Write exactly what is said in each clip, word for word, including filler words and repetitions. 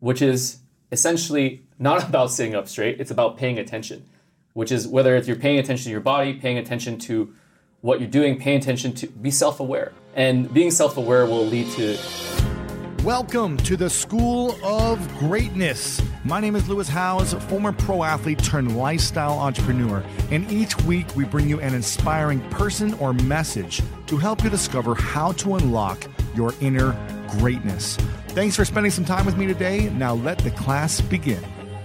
which is essentially not about sitting up straight. It's about paying attention, which is whether if you're paying attention to your body, paying attention to what you're doing, paying attention to be self-aware. And being self-aware will lead to... Welcome to the School of Greatness. My name is Lewis Howes, former pro athlete turned lifestyle entrepreneur. And each week we bring you an inspiring person or message to help you discover how to unlock your inner greatness. Thanks for spending some time with me today. Now let the class begin.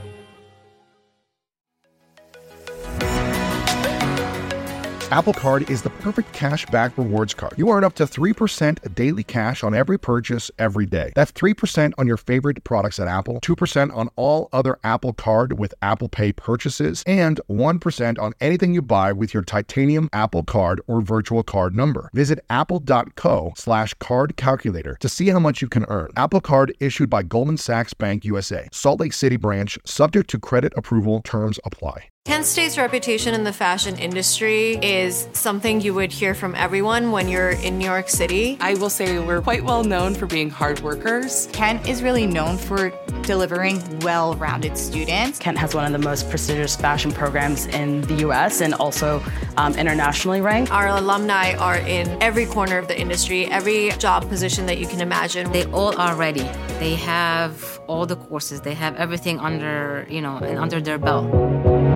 Apple Card is the perfect cash back rewards card. You earn up to three percent daily cash on every purchase every day. That's three percent on your favorite products at Apple, two percent on all other Apple Card with Apple Pay purchases, and one percent on anything you buy with your titanium Apple Card or virtual card number. Visit apple.co slash card calculator to see how much you can earn. Apple Card issued by Goldman Sachs Bank U S A, Salt Lake City branch, subject to credit approval, terms apply. Kent State's reputation in the fashion industry is something you would hear from everyone when you're in New York City. I will say we're quite well known for being hard workers. Kent is really known for delivering well-rounded students. Kent has one of the most prestigious fashion programs in the U S and also um, internationally ranked. Our alumni are in every corner of the industry, every job position that you can imagine. They all are ready. They have all the courses. They have everything under, you know, under their belt.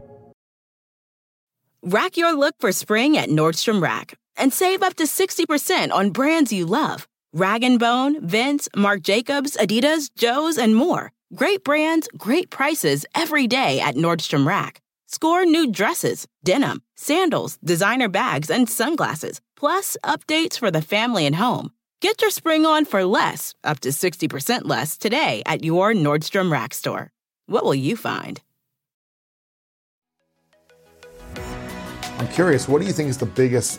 Rack your look for spring at Nordstrom Rack and save up to sixty percent on brands you love. Rag and Bone, Vince, Marc Jacobs, Adidas, Joe's, and more. Great brands, great prices every day at Nordstrom Rack. Score new dresses, denim, sandals, designer bags, and sunglasses, plus updates for the family and home. Get your spring on for less, up to sixty percent less, today at your Nordstrom Rack store. What will you find? I'm curious, what do you think is the biggest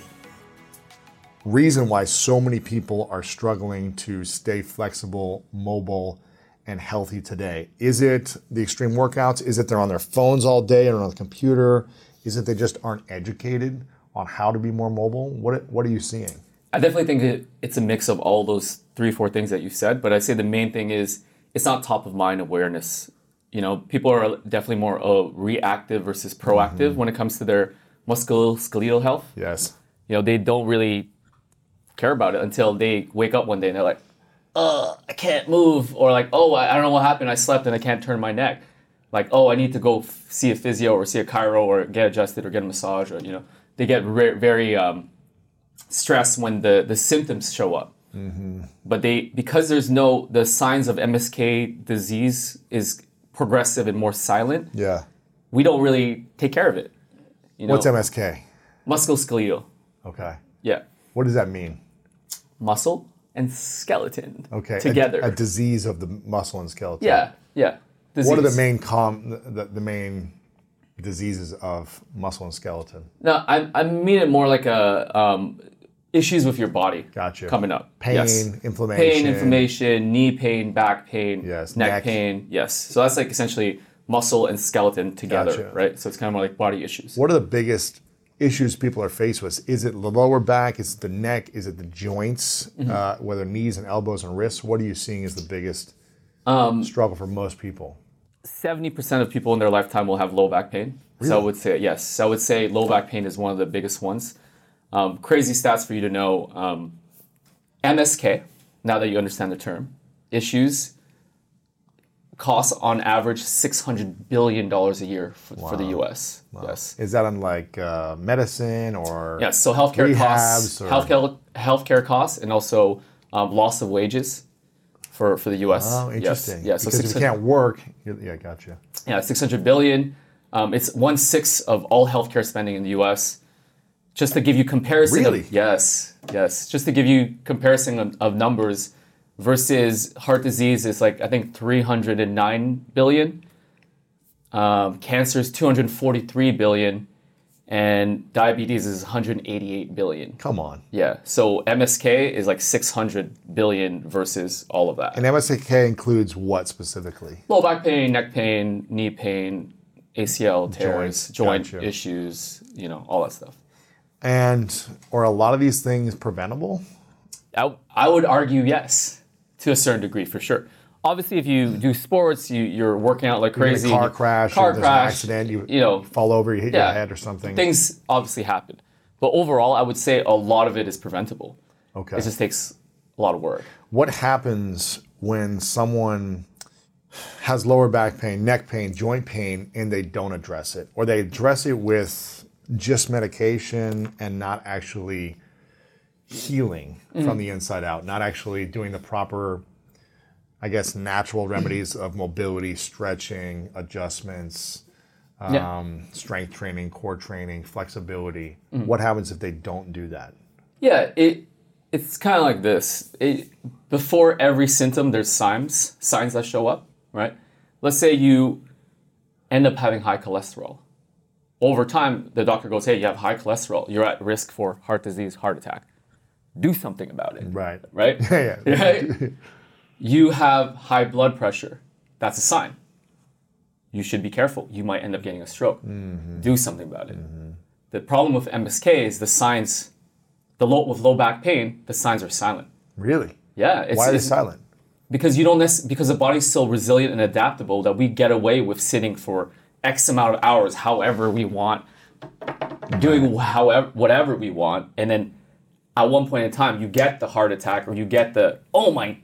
reason why so many people are struggling to stay flexible, mobile, and healthy today? Is it the extreme workouts? Is it they're on their phones all day or on the computer? Is it they just aren't educated on how to be more mobile? What What are you seeing? I definitely think it, it's a mix of all those three, four things that you said, but I'd say the main thing is it's not top of mind awareness. You know, people are definitely more uh, reactive versus proactive mm-hmm. when it comes to their musculoskeletal health. Yes. You know, they don't really care about it until they wake up one day and they're like, "Ugh, I can't move," or like, "Oh, I don't know what happened. I slept and I can't turn my neck." Like, "Oh, I need to go f- see a physio or see a chiro or get adjusted or get a massage," or you know, they get re- very um, stressed when the the symptoms show up. Mm-hmm. But they because there's no the signs of M S K disease is progressive and more silent. Yeah. We don't really take care of it. You know, what's M S K? Musculoskeletal. Okay. Yeah. What does that mean? Muscle and skeleton. Okay. Together. A, a disease of the muscle and skeleton. Yeah. Yeah. Disease. What are the main com the, the main diseases of muscle and skeleton? No, I I mean it more like a um, issues with your body. Gotcha. Coming up. Pain, yes. inflammation. Pain, inflammation, knee pain, back pain, yes. neck, neck pain. Yes. So that's like essentially muscle and skeleton together, gotcha. Right? So it's kind of more like body issues. What are the biggest issues people are faced with? Is it the lower back? Is it the neck? Is it the joints? Mm-hmm. Uh, whether knees and elbows and wrists? What are you seeing as the biggest um, struggle for most people? seventy percent of people in their lifetime will have low back pain. Really? So I would say, yes. So I would say low back pain is one of the biggest ones. Um, crazy stats for you to know. Um, M S K, now that you understand the term, issues costs on average six hundred billion dollars a year for, wow. for the U S. Wow. Yes. Is that on like uh, medicine or yes? So healthcare costs, or... healthcare healthcare costs, and also um, loss of wages for, for the U S. Oh, interesting. Yes. Yeah. So because if you can't work, yeah, gotcha. Yeah, six hundred billion. Um, it's one sixth of all healthcare spending in the U S. Just to give you comparison. Really? Of, yes. Yes. Just to give you comparison of, of numbers. Versus heart disease is like, I think, three hundred nine billion. Um, cancer is two hundred forty-three billion. And diabetes is one hundred eighty-eight billion. Come on. Yeah. So M S K is like six hundred billion versus all of that. And M S K includes what specifically? Low back pain, neck pain, knee pain, A C L tears, Joints. joint Gotcha. issues, you know, all that stuff. And are a lot of these things preventable? I, I would argue yes, to a certain degree, for sure. obviously, if you do sports, you, you're working out like crazy. You're in a car crash, car or there's crash, an accident, you, you know, fall over, you hit yeah, your head or something. Things obviously happen. But overall, I would say a lot of it is preventable. Okay. It just takes a lot of work. What happens when someone has lower back pain, neck pain, joint pain, and they don't address it? Or they address it with just medication and not actually healing mm-hmm. from the inside out, not actually doing the proper, I guess, natural remedies of mobility, stretching, adjustments, um, yeah. strength training, core training, flexibility. Mm-hmm. What happens if they don't do that? Yeah, it it's kind of like this. It, before every symptom, there's signs, signs that show up, right? Let's say you end up having high cholesterol. Over time, the doctor goes, hey, you have high cholesterol. You're at risk for heart disease, heart attack. Do something about it. Right. Right? yeah. Right? You have high blood pressure. That's a sign. You should be careful. You might end up getting a stroke. Mm-hmm. Do something about it. Mm-hmm. The problem with M S K is the signs, the low, with low back pain, the signs are silent. Really? Yeah. It's, Why are they it's, silent? Because you don't nec- because the body's so resilient and adaptable that we get away with sitting for X amount of hours, however we want, doing however whatever we want, and then at one point in time, you get the heart attack or you get the, oh my,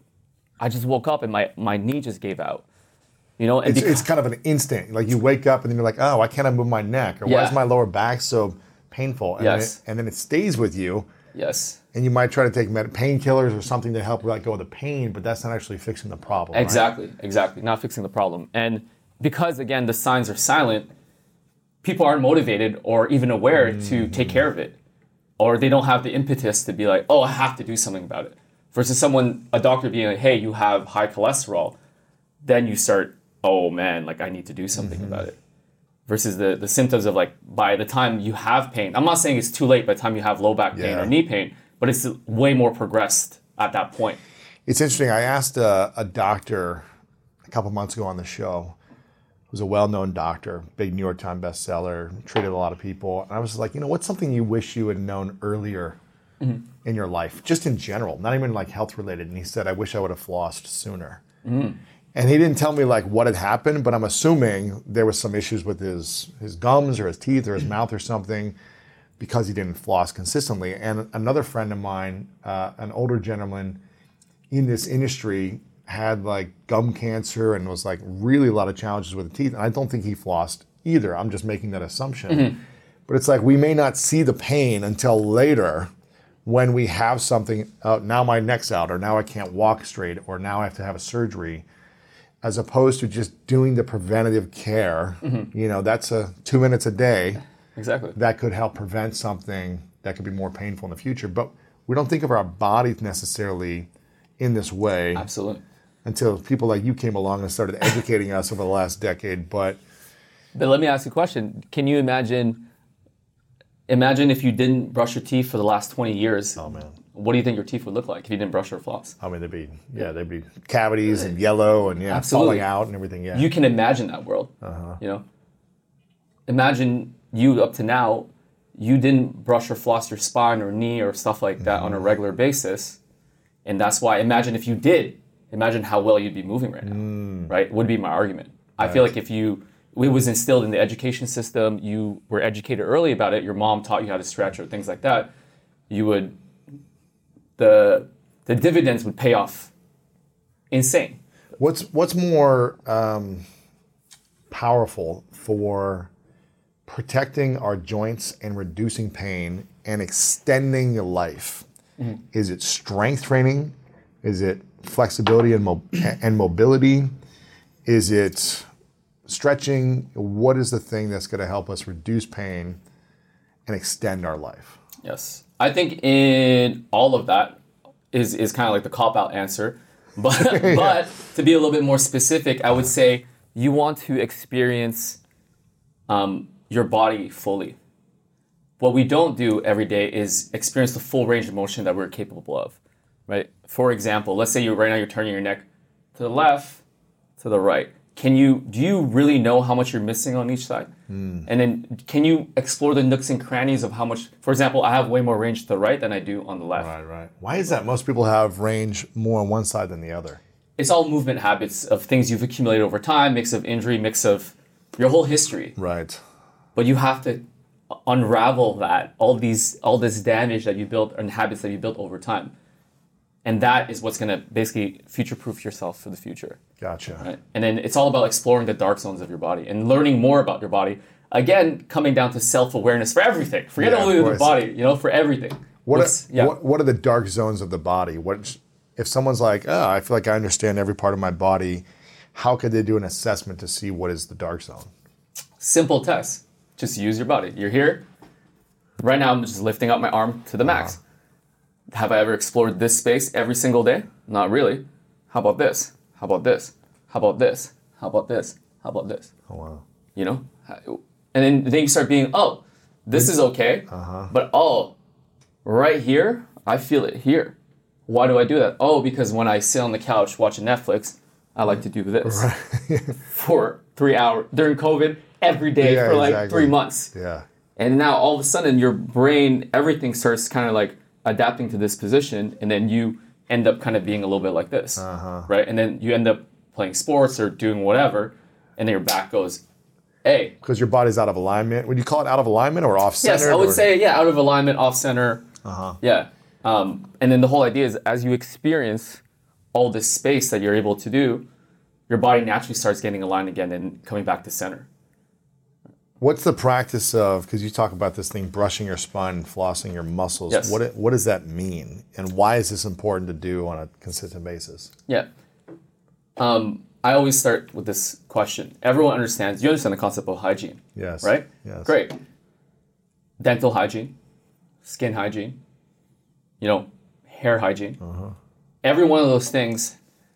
I just woke up and my, my knee just gave out. You know, and it's, because, it's kind of an instant. Like you wake up and then you're like, oh, why can't I move my neck? Or yeah. why is my lower back so painful? And, yes. then it, and then it stays with you. Yes. And you might try to take med- painkillers or something to help let go of the pain, but that's not actually fixing the problem. Exactly, right? exactly. Not fixing the problem. And because, again, the signs are silent, people aren't motivated or even aware mm. to take care of it. Or they don't have the impetus to be like, oh, I have to do something about it. Versus someone, a doctor being like, hey, you have high cholesterol. Then you start, oh man, like I need to do something mm-hmm. about it. Versus the, the symptoms of like, by the time you have pain, I'm not saying it's too late by the time you have low back pain yeah. or knee pain, but it's way more progressed at that point. It's interesting. I asked a, a doctor a couple months ago on the show, who's a well-known doctor, big New York Times bestseller, treated a lot of people. And I was like, you know, what's something you wish you had known earlier mm-hmm. in your life, just in general, not even like health-related? And he said, I wish I would have flossed sooner. Mm. And he didn't tell me like what had happened, but I'm assuming there was some issues with his, his gums or his teeth or his mouth or something because he didn't floss consistently. And another friend of mine, uh, an older gentleman in this industry, had like gum cancer and was like really a lot of challenges with the teeth. And I don't think he flossed either. I'm just making that assumption. Mm-hmm. But it's like we may not see the pain until later when we have something, uh, now my neck's out, or now I can't walk straight, or now I have to have a surgery, as opposed to just doing the preventative care. Mm-hmm. You know, that's a two minutes a day. Exactly. That could help prevent something that could be more painful in the future. But we don't think of our bodies necessarily in this way. Absolutely. Until people like you came along and started educating us over the last decade. But but let me ask you a question. Can you imagine imagine if you didn't brush your teeth for the last twenty years? Oh man. What do you think your teeth would look like if you didn't brush or floss? I mean, they'd be yeah, they'd be cavities and yellow and yeah, Absolutely. falling out and everything. Yeah. You can imagine that world. Uh-huh. You know? Imagine you up to now, you didn't brush or floss your spine or knee or stuff like that mm-hmm. on a regular basis. And that's why imagine if you did. Imagine how well you'd be moving right now, mm. right? Would be my argument. Right. I feel like if you, it was instilled in the education system, you were educated early about it, your mom taught you how to stretch or things like that, you would, the the dividends would pay off insane. What's, what's more um, powerful for protecting our joints and reducing pain and extending your life? Mm-hmm. Is it strength training? Is it flexibility and, mo- and mobility? Is it stretching? What is the thing that's going to help us reduce pain and extend our life? Yes. I think in all of that is, is kind of like the cop-out answer. But, yeah. but to be a little bit more specific, I would say you want to experience um, your body fully. What we don't do every day is experience the full range of motion that we're capable of. Right. For example, let's say you right now you're turning your neck to the left, to the right. Can you do you really know how much you're missing on each side? Mm. And then can you explore the nooks and crannies of how much? For example, I have way more range to the right than I do on the left. Right, right. Why is that? Most people have range more on one side than the other. it's all movement habits of things you've accumulated over time, mix of injury, mix of your whole history. Right. But you have to unravel that, all these, all this damage that you built and habits that you built over time. And that is what's going to basically future-proof yourself for the future. Gotcha. Right? And then it's all about exploring the dark zones of your body and learning more about your body. Again, coming down to self-awareness for everything. Forget Yeah, only of the course. body, you know, for everything. What What's- are, yeah. what, what are the dark zones of the body? What if someone's like, oh, I feel like I understand every part of my body, how could they do an assessment to see what is the dark zone? Simple test. Just use your body. You're here. Right now, I'm just lifting up my arm to the max. Uh-huh. Have I ever explored this space every single day? Not really. How about this? How about this? How about this? How about this? How about this? Oh, wow. You know? And then, then you start being, oh, this is okay. Uh-huh. But oh, right here, I feel it here. Why do I do that? Oh, because when I sit on the couch watching Netflix, I like to do this Right. for three hours during COVID every day Yeah, for like exactly. three months. Yeah. And now all of a sudden your brain, everything starts kind of like adapting to this position, and then you end up kind of being a little bit like this, Uh-huh. right? And then you end up playing sports or doing whatever, and then your back goes, hey. Because your body's out of alignment. Would you call it out of alignment or off center? Yes, I would say, yeah, out of alignment, off center. Uh-huh. Yeah. Um, and then the whole idea is as you experience all this space that you're able to do, your body naturally starts getting aligned again and coming back to center. What's the practice of, because you talk about this thing, brushing your spine and flossing your muscles. Yes. What, it- what does that mean? And why is this important to do on a consistent basis? Yeah. Um, I always start with this question. Everyone understands, you understand the concept of hygiene. Yes. Right? Yes. Great. Dental hygiene, skin hygiene, you know, hair hygiene. Uh-huh. Every one of those things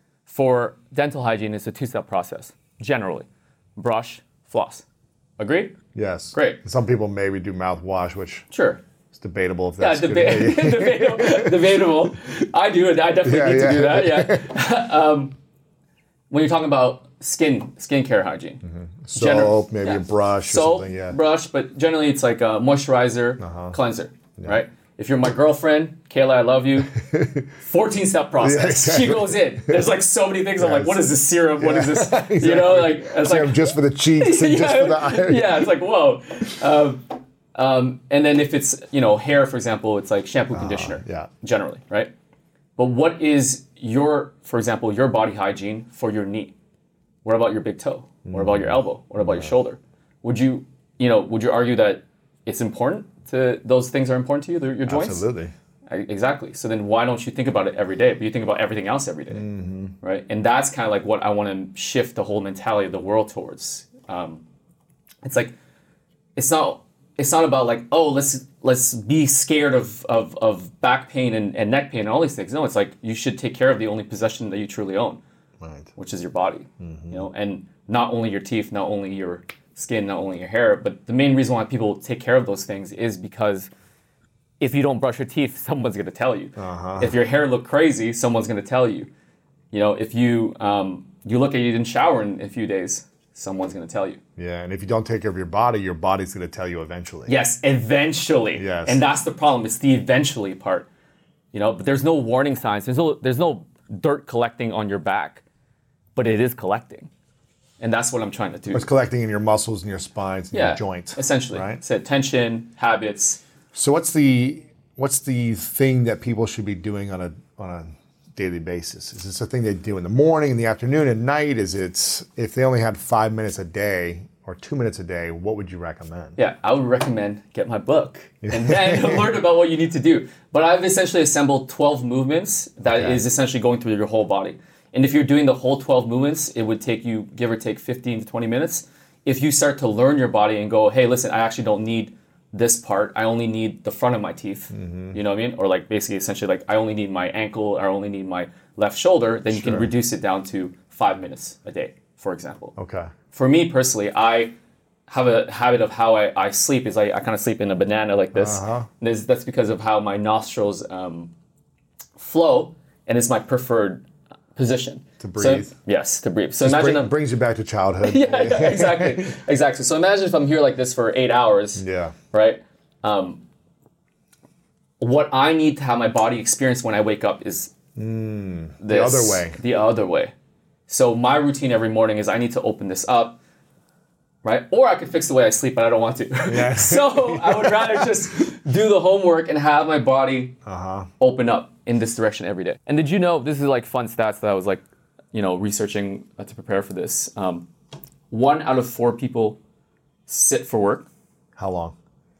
for dental hygiene is a two-step process, generally. Brush, floss. Agreed? Yes. Great. Some people maybe do mouthwash, which Sure. is debatable if Yeah, that's good. deba- debatable, debatable. I do it. I definitely Yeah, need yeah. to do that, yeah. um, when you're talking about skin, skincare hygiene. Soap, Gener- maybe yeah. a brush or Soap, something. Yeah. brush, but generally it's like a moisturizer, Uh-huh. cleanser, right? If you're my girlfriend, Kayla, I love you. fourteen-step process. Yeah, exactly. She goes in. There's like so many things. I'm like, Yes. what is this serum? What is this? Exactly. You know, like it's Serum like just for the cheeks and just for the eyes. yeah, it's like whoa. Um, um, and then if it's you know hair, for example, it's like shampoo, conditioner. yeah. Generally, right? But what is your, for example, your body hygiene for your knee? What about your big toe? What about your elbow? What about your shoulder? Would you, you know, would you argue that it's important to those things are important to you, your joints? Absolutely. I- Exactly. So then why don't you think about it every day, but you think about everything else every day, Mm-hmm. right? And that's kind of like what I want to shift the whole mentality of the world towards. Um, it's like, it's not, it's not about like, oh, let's let's be scared of of, of back pain and, and neck pain and all these things. No, it's like you should take care of the only possession that you truly own, Right. which is your body. Mm-hmm. You know, and not only your teeth, not only your skin, not only your hair, but the main reason why people take care of those things is because if you don't brush your teeth, someone's going to tell you. Uh-huh. If your hair look crazy, someone's going to tell you. You know, if you um, you look at you didn't shower in a few days, someone's going to tell you. Yeah, and if you don't take care of your body, your body's going to tell you eventually. Yes, eventually. Yes. And that's the problem. It's the eventually part. You know, but there's no warning signs. There's no there's no dirt collecting on your back, but it is collecting. And that's what I'm trying to do. It's collecting in your muscles and your spines and yeah, your joints. essentially. Right? So tension, habits. So what's the what's the thing that people should be doing on a on a daily basis? Is this a thing they do in the morning, in the afternoon, at night? Is it if they only had five minutes a day or two minutes a day, what would you recommend? Yeah, I would recommend get my book and then learn about what you need to do. But I've essentially assembled twelve movements that Okay. is essentially going through your whole body. And if you're doing the whole twelve movements, it would take you, give or take, fifteen to twenty minutes. If you start to learn your body and go, hey, listen, I actually don't need this part. I only need the front of my teeth. Mm-hmm. You know what I mean? Or like basically essentially like I only need my ankle, or I only need my left shoulder. Then you can Sure. reduce it down to five minutes a day, for example. Okay. For me personally, I have a habit of how I, I sleep is I, I kind of sleep in a banana like this. Uh-huh. And this- that's because of how my nostrils um, flow, and it's my preferred position. To So- breathe. yes, to breathe. So This imagine bring- I'm, brings you back to childhood. yeah, yeah, exactly, exactly. So imagine if I'm here like this for eight hours, Yeah. right? Um, what I need to have my body experience when I wake up is Mm, the this other way. The other way. So my routine every morning is I need to open this up, right? Or I could fix the way I sleep, but I don't want to. Yeah. So I would rather just do the homework and have my body uh-huh. open up in this direction every day. And did you know, this is like fun stats that I was like, you know, researching to prepare for this. Um, one out of four people sit for work. How long?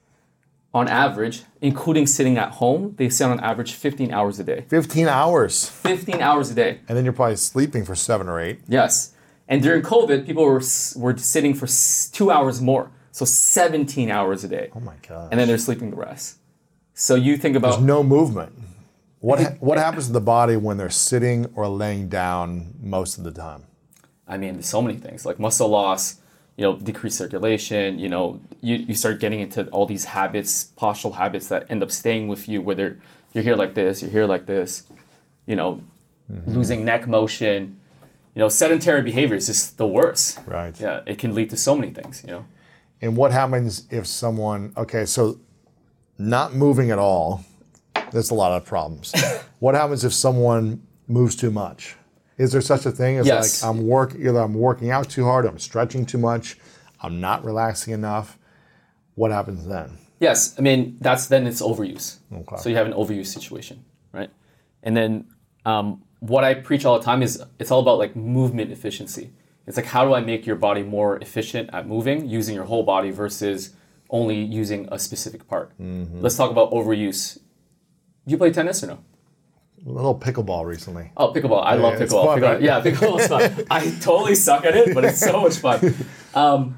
On average, including sitting at home, they sit on average fifteen hours a day. fifteen hours? fifteen hours a day. And then you're probably sleeping for seven or eight. Yes. And during COVID, people were were sitting for two hours more. So seventeen hours a day. Oh my God. And then they're sleeping the rest. So you think about... There's no movement. What ha- what happens to the body when they're sitting or laying down most of the time? I mean, there's so many things, like muscle loss, you know, decreased circulation, you know, you, you start getting into all these habits, postural habits that end up staying with you, whether you're here like this, you're here like this, you know, mm-hmm. losing neck motion, you know, sedentary behavior is just the worst. Right. Yeah, it can lead to so many things, you know. And what happens if someone, okay, so not moving at all, there's a lot of problems. What happens if someone moves too much? Is there such a thing as yes. like I'm work either I'm working out too hard, I'm stretching too much, I'm not relaxing enough? What happens then? Yes, I mean that's then it's overuse. Okay. So you have an overuse situation, right? And then um, what I preach all the time is it's all about like movement efficiency. It's like how do I make your body more efficient at moving, using your whole body versus only using a specific part. Mm-hmm. Let's talk about overuse. Do you play tennis or no? A little pickleball recently. Oh, pickleball. I yeah, love pickleball. Fun, pickleball. right? Yeah, pickleball is fun. I totally suck at it, but it's so much fun. Um,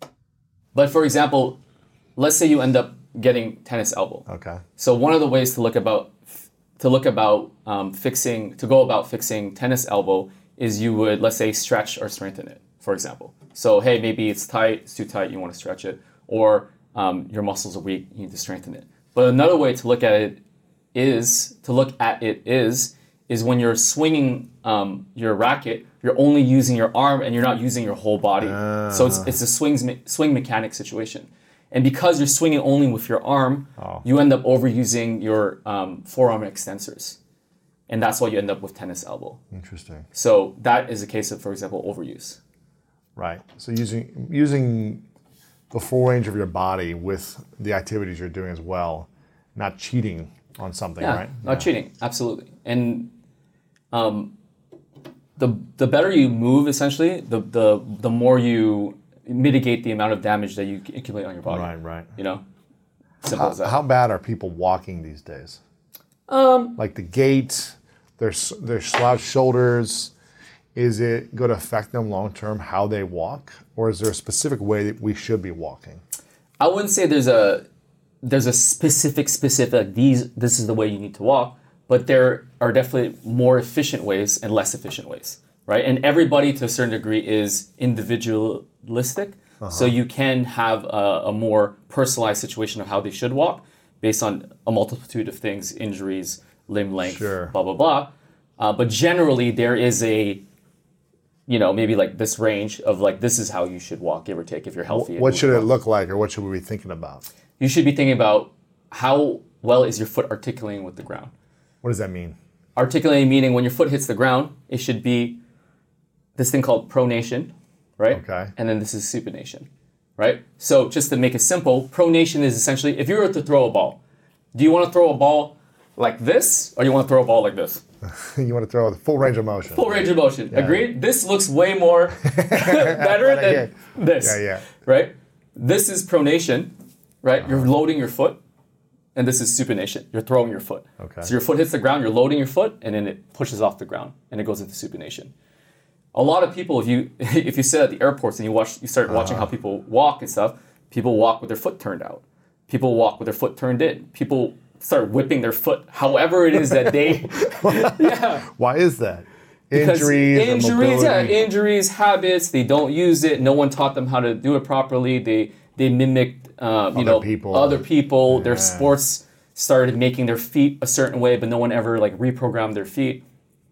but for example, let's say you end up getting tennis elbow. Okay. So one of the ways to look about to look about um, fixing to go about fixing tennis elbow is you would, let's say, stretch or strengthen it, for example. So hey, maybe it's tight, it's too tight, you want to stretch it, or um, your muscles are weak, you need to strengthen it. But another way to look at it is to look at it is is when you're swinging um, your racket, you're only using your arm and you're not using your whole body. Uh. So it's it's a swings swing mechanic situation. And because you're swinging only with your arm, oh. you end up overusing your um, forearm extensors. And that's why you end up with tennis elbow. Interesting. So that is a case of, for example, overuse. Right. So using using the full range of your body with the activities you're doing as well, not cheating on something, yeah, right? Not yeah. cheating, absolutely. And um, the the better you move, essentially, the the the more you mitigate the amount of damage that you accumulate on your body. Right, right. You know, simple how, as that. How bad are people walking these days? Um, like the gait, their their slouched shoulders. Is it going to affect them long term how they walk, or is there a specific way that we should be walking? I wouldn't say there's a there's a specific specific these this is the way you need to walk, but there are definitely more efficient ways and less efficient ways, right? And everybody to a certain degree is individualistic, uh-huh. so you can have a, a more personalized situation of how they should walk based on a multitude of things, injuries, limb length, sure. blah blah blah. Uh, but generally, there is a you know, maybe like this range of like, this is how you should walk, give or take, if you're healthy. What should it look like, or what should we be thinking about? You should be thinking about how well is your foot articulating with the ground. What does that mean? Articulating meaning when your foot hits the ground, it should be this thing called pronation, right? Okay. And then this is supination, right? So just to make it simple, pronation is essentially, if you were to throw a ball, do you want to throw a ball like this, or you want to throw a ball like this? You want to throw the full range of motion. Full range of motion. Yeah. Agreed? This looks way more better than this. Yeah, yeah. Right? This is pronation, right? Uh-huh. You're loading your foot. And this is supination. You're throwing your foot. Okay. So your foot hits the ground, you're loading your foot, and then it pushes off the ground, and it goes into supination. A lot of people, if you if you sit at the airports and you watch, you start watching uh-huh. how people walk and stuff, people walk with their foot turned out. People walk with their foot turned in. People start whipping their foot, however it is that they, yeah. Why is that? Because injuries, injuries, yeah, injuries, habits. They don't use it. No one taught them how to do it properly. They they mimicked, uh, you other know, people. other people. Yeah. Their sports started making their feet a certain way, but no one ever like reprogrammed their feet.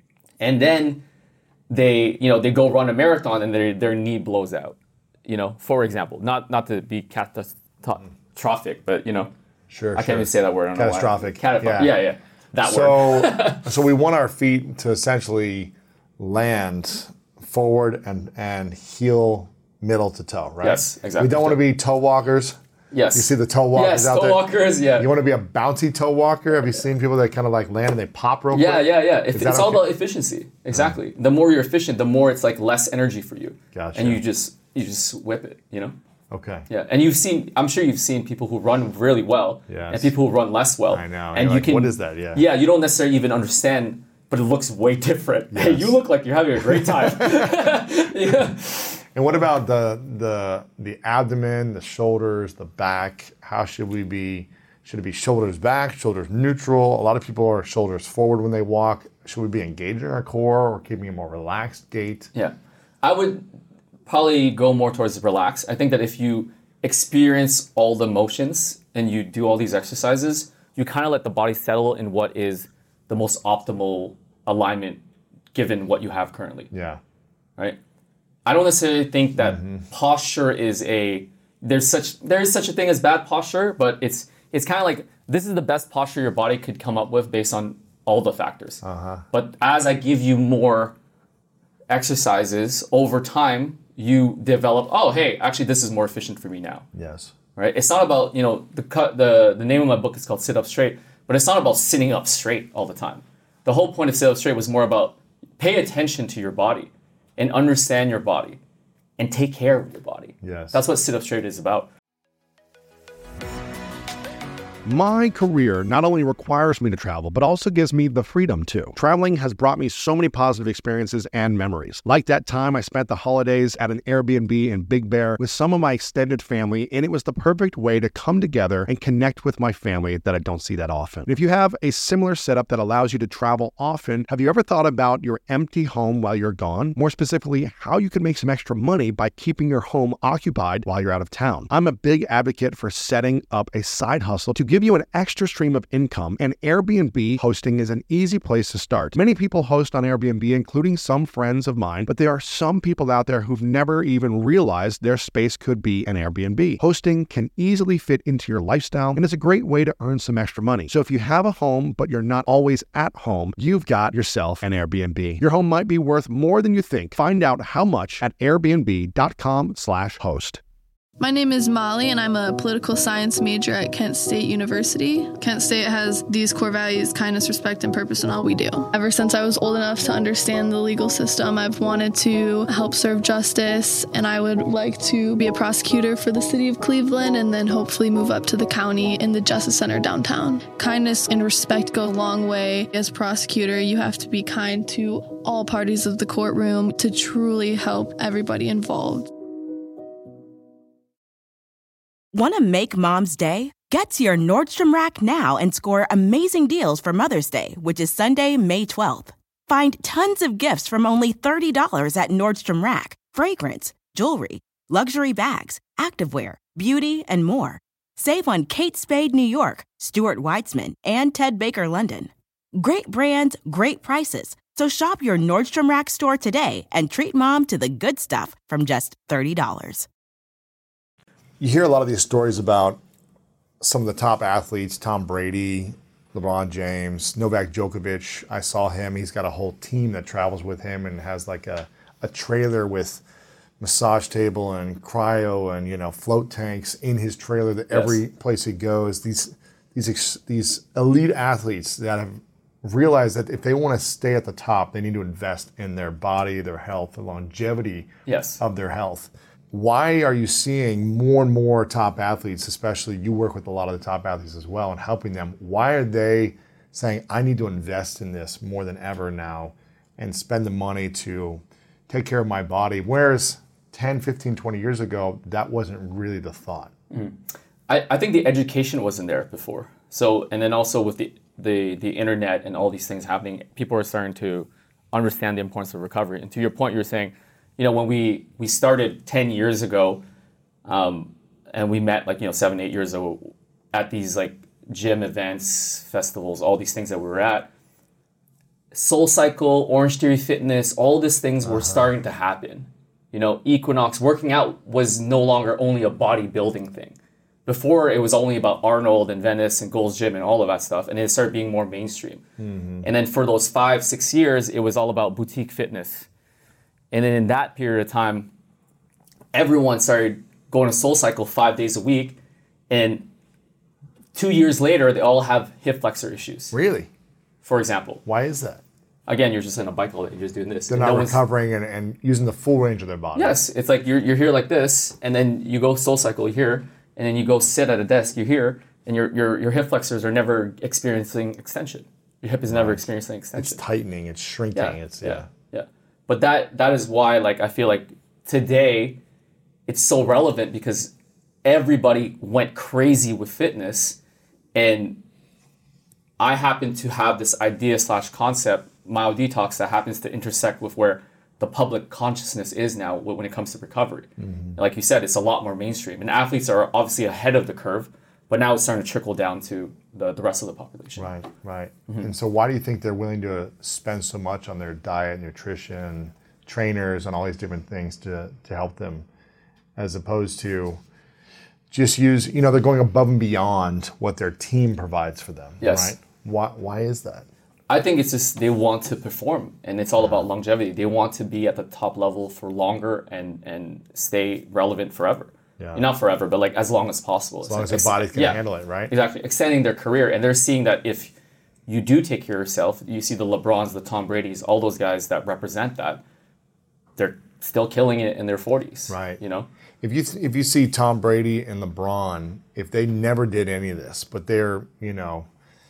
And then they, you know, they go run a marathon and their their knee blows out. You know, for example, not not to be catastrophic, but you know. Sure, I can't sure. even say that word. I don't Catastrophic. Know why. Catastrophic. Yeah, yeah. that so, word. so we want our feet to essentially land forward and, and heel middle to toe, right? Yes, exactly. We don't want to be toe walkers. Yes. You see the toe walkers yes, out toe there? walkers, yeah. You want to be a bouncy toe walker? Have you seen people that kind of like land and they pop real yeah, quick? Yeah, yeah, yeah. It's okay? all about efficiency. Exactly. Mm. The more you're efficient, the more it's like less energy for you. Gotcha. And you just you just whip it, you know? Okay. Yeah, and you've seen, I'm sure you've seen people who run really well yes. and people who run less well. I know. And you like, can, what is that? Yeah. Yeah, you don't necessarily even understand, but it looks way different. Yes. Hey, you look like you're having a great time. yeah. And what about the the the abdomen, the shoulders, the back? How should we be? Should it be shoulders back, shoulders neutral? A lot of people are shoulders forward when they walk. Should we be engaging our core or keeping a more relaxed gait? Yeah, I would probably go more towards relax. I think that if you experience all the motions and you do all these exercises, you kind of let the body settle in what is the most optimal alignment given what you have currently. Yeah. Right? I don't necessarily think that mm-hmm. posture is a there's such there is such a thing as bad posture, but it's it's kind of like this is the best posture your body could come up with based on all the factors. Uh-huh. But as I give you more exercises over time, you develop, oh, hey, actually this is more efficient for me now. Yes. Right? It's not about, you know, the cut the the name of my book is called Sit Up Straight, but it's not about sitting up straight all the time. The whole point of Sit Up Straight was more about pay attention to your body and understand your body and take care of your body. Yes. That's what Sit Up Straight is about. My career not only requires me to travel, but also gives me the freedom to. Traveling has brought me so many positive experiences and memories. Like that time I spent the holidays at an Airbnb in Big Bear with some of my extended family, and it was the perfect way to come together and connect with my family that I don't see that often. If you have a similar setup that allows you to travel often, have you ever thought about your empty home while you're gone? More specifically, how you can make some extra money by keeping your home occupied while you're out of town. I'm a big advocate for setting up a side hustle to give you an extra stream of income, and Airbnb hosting is an easy place to start. Many people host on Airbnb, including some friends of mine, but there are some people out there who've never even realized their space could be an Airbnb. Hosting can easily fit into your lifestyle, and it's a great way to earn some extra money. So if you have a home, but you're not always at home, you've got yourself an Airbnb. Your home might be worth more than you think. Find out how much at airbnb.com slash host. My name is Molly, and I'm a political science major at Kent State University. Kent State has these core values: kindness, respect, and purpose in all we do. Ever since I was old enough to understand the legal system, I've wanted to help serve justice, and I would like to be a prosecutor for the city of Cleveland and then hopefully move up to the county in the Justice Center downtown. Kindness and respect go a long way. As prosecutor, you have to be kind to all parties of the courtroom to truly help everybody involved. Want to make Mom's day? Get to your Nordstrom Rack now and score amazing deals for Mother's Day, which is Sunday, May twelfth. Find tons of gifts from only thirty dollars at Nordstrom Rack. Fragrance, jewelry, luxury bags, activewear, beauty, and more. Save on Kate Spade New York, Stuart Weitzman, and Ted Baker London. Great brands, great prices. So shop your Nordstrom Rack store today and treat Mom to the good stuff from just thirty dollars. You hear a lot of these stories about some of the top athletes, Tom Brady, LeBron James, Novak Djokovic. I saw him. He's got a whole team that travels with him and has like a, a trailer with massage table and cryo and, you know, float tanks in his trailer that every yes. place he goes. These these these elite athletes that have realized that if they want to stay at the top, they need to invest in their body, their health, the longevity yes. of their health. Why are you seeing more and more top athletes, especially you work with a lot of the top athletes as well and helping them, why are they saying, I need to invest in this more than ever now and spend the money to take care of my body? Whereas ten, fifteen, twenty years ago, that wasn't really the thought. Mm. I, I think the education wasn't there before. So, and then also with the, the, the internet and all these things happening, people are starting to understand the importance of recovery. And to your point, you're saying, you know, when we, we started ten years ago, um, and we met like, you know, seven, eight years ago at these like gym events, festivals, all these things that we were at, Soul Cycle, Orange Theory Fitness, all these things uh-huh. were starting to happen. You know, Equinox, working out was no longer only a bodybuilding thing. before it was only about Arnold and Venice and Gold's Gym and all of that stuff, and it started being more mainstream. Mm-hmm. And then for those five, six years, it was all about boutique fitness. And then in that period of time, everyone started going to SoulCycle five days a week, and two years later, they all have hip flexor issues. Really? For example. Why is that? Again, you're just in a bike all day, you're just doing this. They're and not no recovering and, and using the full range of their body. Yes, it's like you're you're here like this, and then you go SoulCycle here, and then you go sit at a desk, you're here, and your your your hip flexors are never experiencing extension. Your hip is never right. experiencing extension. It's tightening, it's shrinking, yeah, it's yeah. yeah. Yeah. But that that is why like I feel like today it's so relevant because everybody went crazy with fitness, and I happen to have this idea slash concept, MyoDetox, that happens to intersect with where the public consciousness is now when it comes to recovery. Mm-hmm. Like you said, it's a lot more mainstream. And athletes are obviously ahead of the curve, but now it's starting to trickle down to the, the rest of the population. Right, right. Mm-hmm. And so why do you think they're willing to spend so much on their diet, nutrition, trainers, and all these different things to, to help them, as opposed to just use, you know, they're going above and beyond what their team provides for them, yes. right? Why, why is that? I think it's just they want to perform, and it's all about longevity. They want to be at the top level for longer and, and stay relevant forever. Yeah. Not forever, but like as long as possible. As long as their body can yeah, handle it, right? Exactly. Extending their career. And they're seeing that if you do take care of yourself, you see the LeBrons, the Tom Brady's, all those guys that represent that, they're still killing it in their forties. Right. You know? If you if you see Tom Brady and LeBron, if they never did any of this, but they're, you know,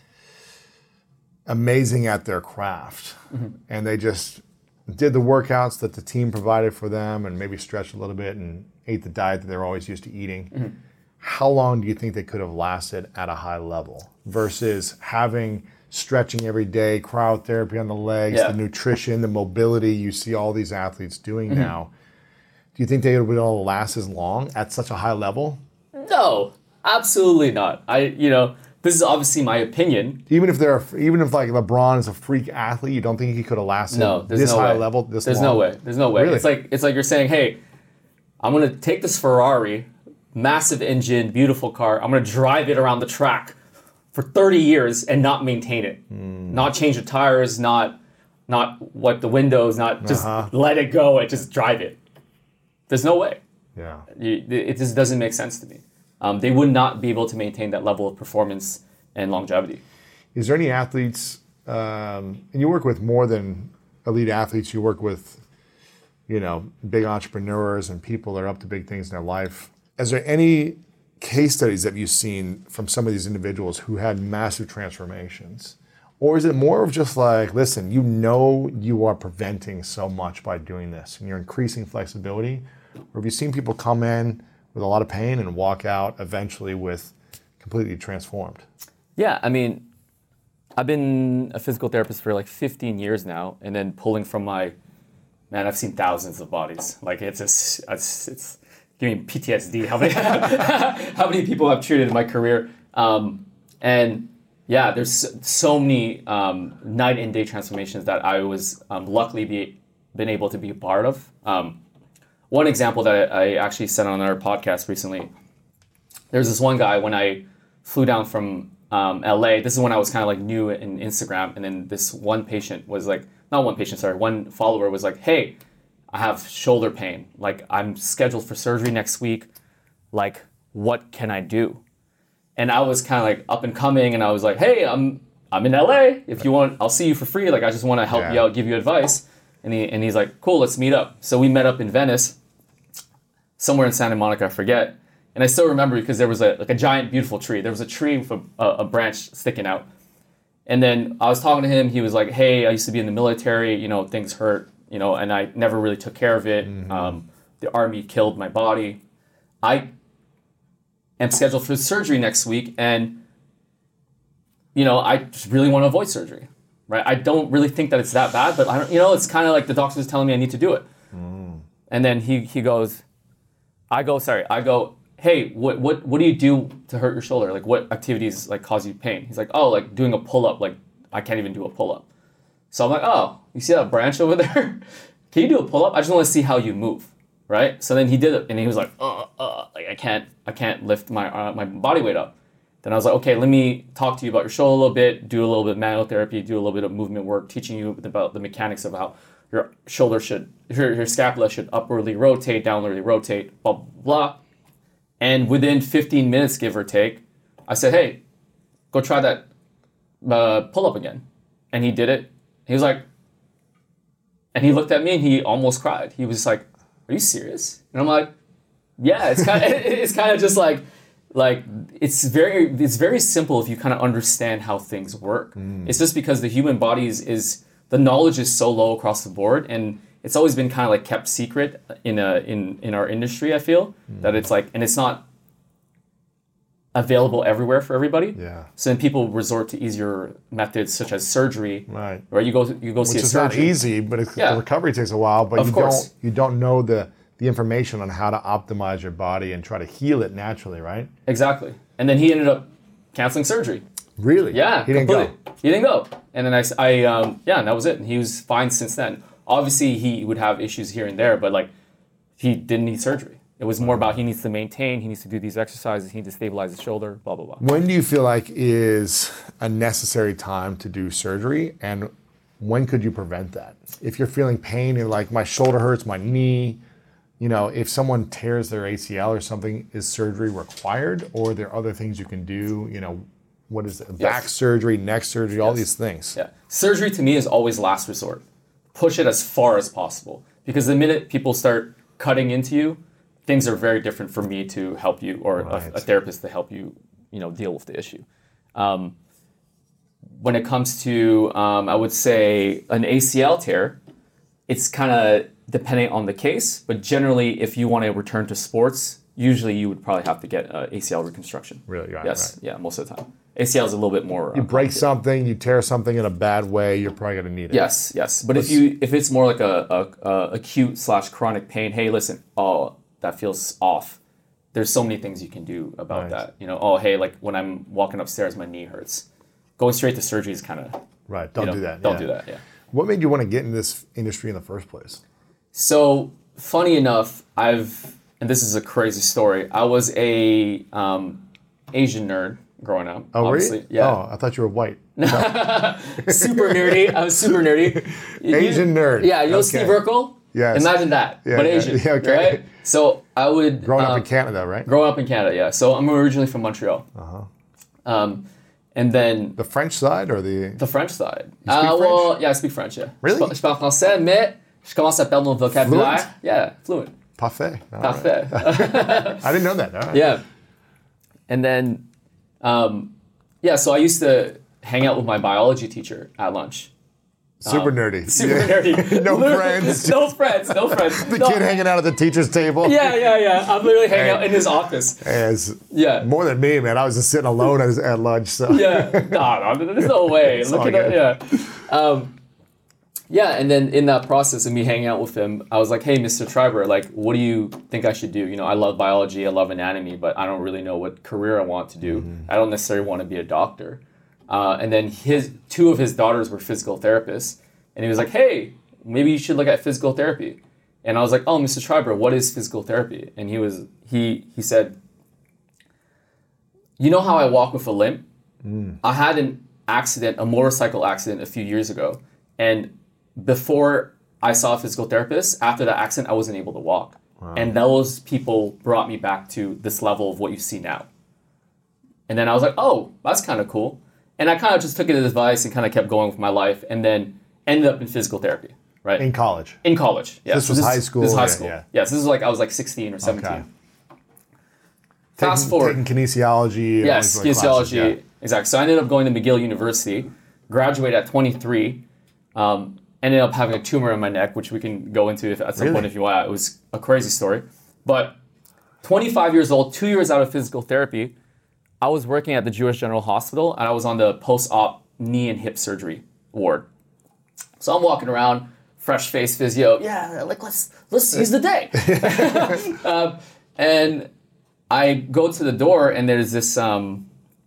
amazing at their craft, mm-hmm. and they just did the workouts that the team provided for them and maybe stretched a little bit and ate the diet that they're always used to eating, mm-hmm. how long do you think they could have lasted at a high level versus having stretching every day, cryotherapy on the legs, yeah. the nutrition, the mobility you see all these athletes doing mm-hmm. now? Do you think they would be able to last as long at such a high level? No, absolutely not. I, you know, this is obviously my opinion. Even if they're, even if like LeBron is a freak athlete, you don't think he could have lasted no, this no high way. level this There's long? no way. There's no way. Really? It's like it's like you're saying, hey, I'm gonna take this Ferrari, massive engine, beautiful car. I'm gonna drive it around the track for thirty years and not maintain it, mm. not change the tires, not not wipe the windows, not just uh-huh. let it go and just drive it. There's no way. Yeah, you, it just doesn't make sense to me. Um, they would not be able to maintain that level of performance and longevity. Is there any athletes, um, and you work with more than elite athletes, you work with, you know, big entrepreneurs and people that are up to big things in their life. Is there any case studies that you've seen from some of these individuals who had massive transformations? Or is it more of just like, listen, you know you are preventing so much by doing this and you're increasing flexibility? Or have you seen people come in with a lot of pain and walk out eventually with completely transformed? Yeah, I mean, I've been a physical therapist for like fifteen years now, and then pulling from my, man, I've seen thousands of bodies. Like it's just, it's, it's giving me P T S D. How many, how many people I've treated in my career? Um, and yeah, there's so many um, night and day transformations that I was um, luckily be, been able to be a part of. Um, one example that I actually said on our podcast recently, there's this one guy when I flew down from um, L A. This is when I was kind of like new in Instagram, and then this one patient was like, not one patient, sorry, one follower was like, hey, I have shoulder pain. Like I'm scheduled for surgery next week. Like, what can I do? And I was kind of like up and coming, and I was like, hey, I'm I'm in L A. If you want, I'll see you for free. Like I just want to help yeah. you out, give you advice. And he and he's like, cool, let's meet up. So we met up in Venice, somewhere in Santa Monica, I forget. And I still remember because there was a like a giant, beautiful tree. There was a tree with a, a branch sticking out. And then I was talking to him. He was like, hey, I used to be in the military. You know, things hurt, you know, and I never really took care of it. Mm-hmm. Um, the army killed my body. I am scheduled for surgery next week. And, you know, I just really want to avoid surgery, right? I don't really think that it's that bad, but I don't, you know, it's kind of like the doctor's telling me I need to do it. Mm. And then he, he goes, I go, sorry, I go, hey, what what what do you do to hurt your shoulder? Like what activities like cause you pain? He's like, oh, like doing a pull-up. Like I can't even do a pull-up. So I'm like, oh, you see that branch over there? Can you do a pull-up? I just want to see how you move. right? So then he did it, and he was like, uh, uh, like I can't, I can't lift my uh, my body weight up. Then I was like, okay, let me talk to you about your shoulder a little bit, do a little bit of manual therapy, do a little bit of movement work, teaching you about the mechanics of how your shoulder should, your, your scapula should upwardly rotate, downwardly rotate, blah, blah, blah. And within fifteen minutes, give or take, I said, hey, go try that uh, pull-up again. And he did it. He was like, and he looked at me and he almost cried. He was just like, are you serious? And I'm like, yeah, it's kind of, it's kind of just like, like it's very, it's very simple if you kind of understand how things work. Mm. It's just because the human body is, is, the knowledge is so low across the board, and it's always been kind of like kept secret in a, in, in our industry, I feel, mm. that it's like, and it's not available everywhere for everybody. Yeah. So then people resort to easier methods such as surgery. Right. Right. You go you go Which see a is surgeon. not easy, but it's, Yeah. the recovery takes a while. But Of you course. don't you don't know the the information on how to optimize your body and try to heal it naturally, right? Exactly. And then he ended up canceling surgery. Really? Yeah. He didn't completely. go. He didn't go. And then I, s- I, um, yeah, and that was it. And he was fine since then. Obviously, he would have issues here and there, but like, he didn't need surgery. It was more about he needs to maintain, he needs to do these exercises, he needs to stabilize his shoulder, blah, blah, blah. When do you feel like is a necessary time to do surgery, and when could you prevent that? If you're feeling pain and like my shoulder hurts, my knee, you know, if someone tears their A C L or something, is surgery required, or are there other things you can do? You know, what is it? Yes. Back surgery, neck surgery, all Yes. these things. Yeah. Surgery to me is always last resort. Push it as far as possible. Because the minute people start cutting into you, things are very different for me to help you, or Right. a, a therapist to help you, you know, deal with the issue. Um, when it comes to, um, I would say, an A C L tear, it's kind of depending on the case, but generally, if you want to return to sports, usually you would probably have to get uh, A C L reconstruction. Really? Right, Yes. right. Yeah, most of the time. A C L is a little bit more. You uh, break complicated. something, you tear something in a bad way, you're probably going to need it. Yes, yes. But if you if it's more like a, a, a acute slash chronic pain, hey, listen, oh, that feels off. There's so many things you can do about Right. that. You know, oh, hey, like when I'm walking upstairs, my knee hurts. Going straight to surgery is kind of Right. Don't you know, do that. Don't yeah. do that. Yeah. What made you want to get in this industry in the first place? So funny enough, I've and this is a crazy story. I was a um, Asian nerd growing up. Oh, obviously. were you? Yeah. Oh, I thought you were white. Super nerdy. I was super nerdy. You- Asian nerd. Yeah, you know Okay. Steve Urkel? Yes. Imagine that, Yeah, but yeah, Asian. yeah, okay. Right? So I would Growing up um, in Canada, right? growing up in Canada, yeah. So I'm originally from Montreal. Uh-huh. Um, and then The French side or the... the French side. You speak uh, French? Well, yeah, I speak French, yeah. Really? Je, pa- je parle français, mais je commence à perdre mon vocabulaire. Fluent? Yeah, fluent. Parfait. All right. Parfait. I didn't know that. All right. Yeah. And then, um, yeah, so I used to hang out with my biology teacher at lunch. Super Um, nerdy. Super Yeah. nerdy. No Literally- friends. No friends. No friends. The No- kid hanging out at the teacher's table. Yeah, yeah, yeah. I'm literally hanging Hey. out in his office. As Yeah. more than me, man. I was just sitting alone at, at lunch. So Yeah. No, no, there's no way. It's Look all at that. good. Yeah. Um, yeah, and then in that process of me hanging out with him, I was like, hey, Mister Triber, like, what do you think I should do? You know, I love biology, I love anatomy, but I don't really know what career I want to do. Mm-hmm. I don't necessarily want to be a doctor. Uh, and then his two of his daughters were physical therapists. And he was like, hey, maybe you should look at physical therapy. And I was like, oh, Mister Triber, what is physical therapy? And he was he he said, you know how I walk with a limp? Mm. I had an accident, a motorcycle accident a few years ago. And before I saw a physical therapist, after that accident, I wasn't able to walk. Wow. And those people brought me back to this level of what you see now. And then I was like, oh, that's kind of cool. And I kind of just took it as advice and kind of kept going with my life, and then ended up in physical therapy, right? in college. In college, yeah. This was high school, This is high yeah, school. yeah. Yes, this is like I was like sixteen or seventeen. Okay. Fast taking, forward. Taking kinesiology. And Yes, all these other kinesiology. classes, yeah. Exactly. So I ended up going to McGill University, graduated at twenty-three, um, ended up having a tumor in my neck, which we can go into if, at some Really? point if you want. It was a crazy story. But twenty-five years old, two years out of physical therapy, I was working at the Jewish General Hospital, and I was on the post-op knee and hip surgery ward. So I'm walking around, fresh face physio. Yeah, like let's let's seize the day. um, and I go to the door, and there's this um,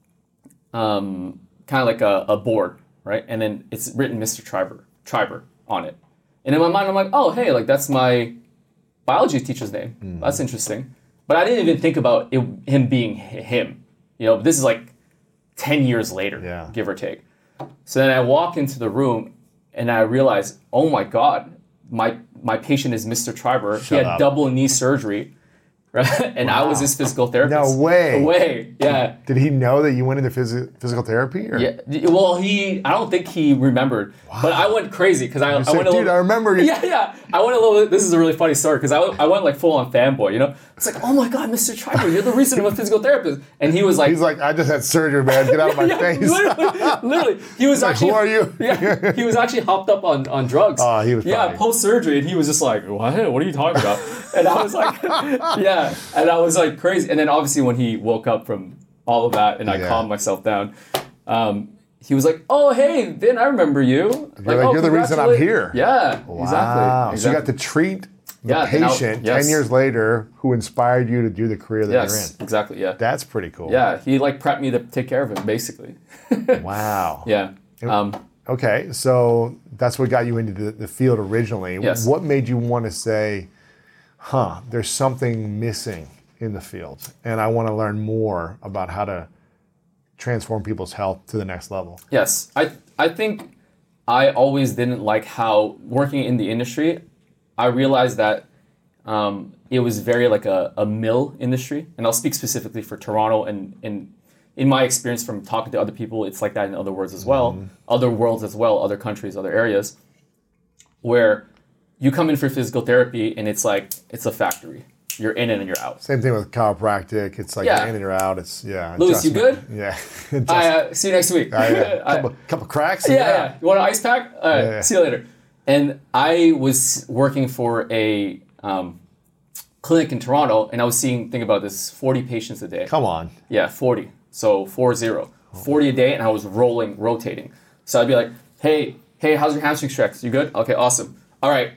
um, kind of like a, a board, right? And then it's written Mister Triber, Triber on it. And in my mind, I'm like, oh, hey, like that's my biology teacher's name. Mm. That's interesting. But I didn't even think about it, him being him. You know, this is like ten years later, yeah. give or take. So then I walk into the room and I realize, oh my God, my my patient is Mister Triber. Shut he had up. double knee surgery. Right? And wow. I was his physical therapist. No way. No way. Yeah. Did he know that you went into phys- physical therapy? Or? Yeah. Well, he. I don't think he remembered. Wow. But I went crazy because I, I went like, a little. Dude, I remember. Yeah, yeah. I went a little. This is a really funny story because I, I went like full on fanboy. You know, it's like, oh my God, Mister Triber, you're the reason I'm a physical therapist. And he was like, he's like, I just had surgery, man. Get out of my yeah, face. Literally, literally. He was like, actually. Who are you? Yeah. He was actually hopped up on, on drugs. Oh, he was. Yeah, post surgery, and he was just like, what? What are you talking about? And I was like, yeah. And I was like crazy. And then obviously when he woke up from all of that and I yeah. calmed myself down, um, he was like, oh, hey, Vin, I remember you. You're, like, like, oh, you're the reason I'm here. Yeah, wow. exactly. exactly. So you got to treat the yeah, patient now, yes. ten years later who inspired you to do the career that yes, you're in. Exactly, yeah. That's pretty cool. Yeah, he like prepped me to take care of him, basically. Wow. Yeah. Um, okay, so that's what got you into the, the field originally. Yes. What made you want to say, huh, there's something missing in the field, and I want to learn more about how to transform people's health to the next level? Yes. I I think I always didn't like how, working in the industry, I realized that um, it was very like a, a mill industry. And I'll speak specifically for Toronto, and, and in my experience from talking to other people, it's like that in other worlds as well, mm-hmm. other worlds as well, other countries, other areas, where you come in for physical therapy and it's like, it's a factory. You're in it and you're out. Same thing with chiropractic. It's like yeah. you're in and you're out. It's, yeah. Lewis, you good? Yeah. I, uh, see you next week. Uh, yeah. couple, couple cracks? Yeah, yeah, yeah. You want an ice pack? All right, yeah, yeah. See you later. And I was working for a um, clinic in Toronto, and I was seeing, think about this, forty patients a day. Come on. Yeah, forty. So four zero. forty a day, and I was rolling, rotating. So I'd be like, hey, hey, how's your hamstring stretch? You good? Okay, awesome. All right.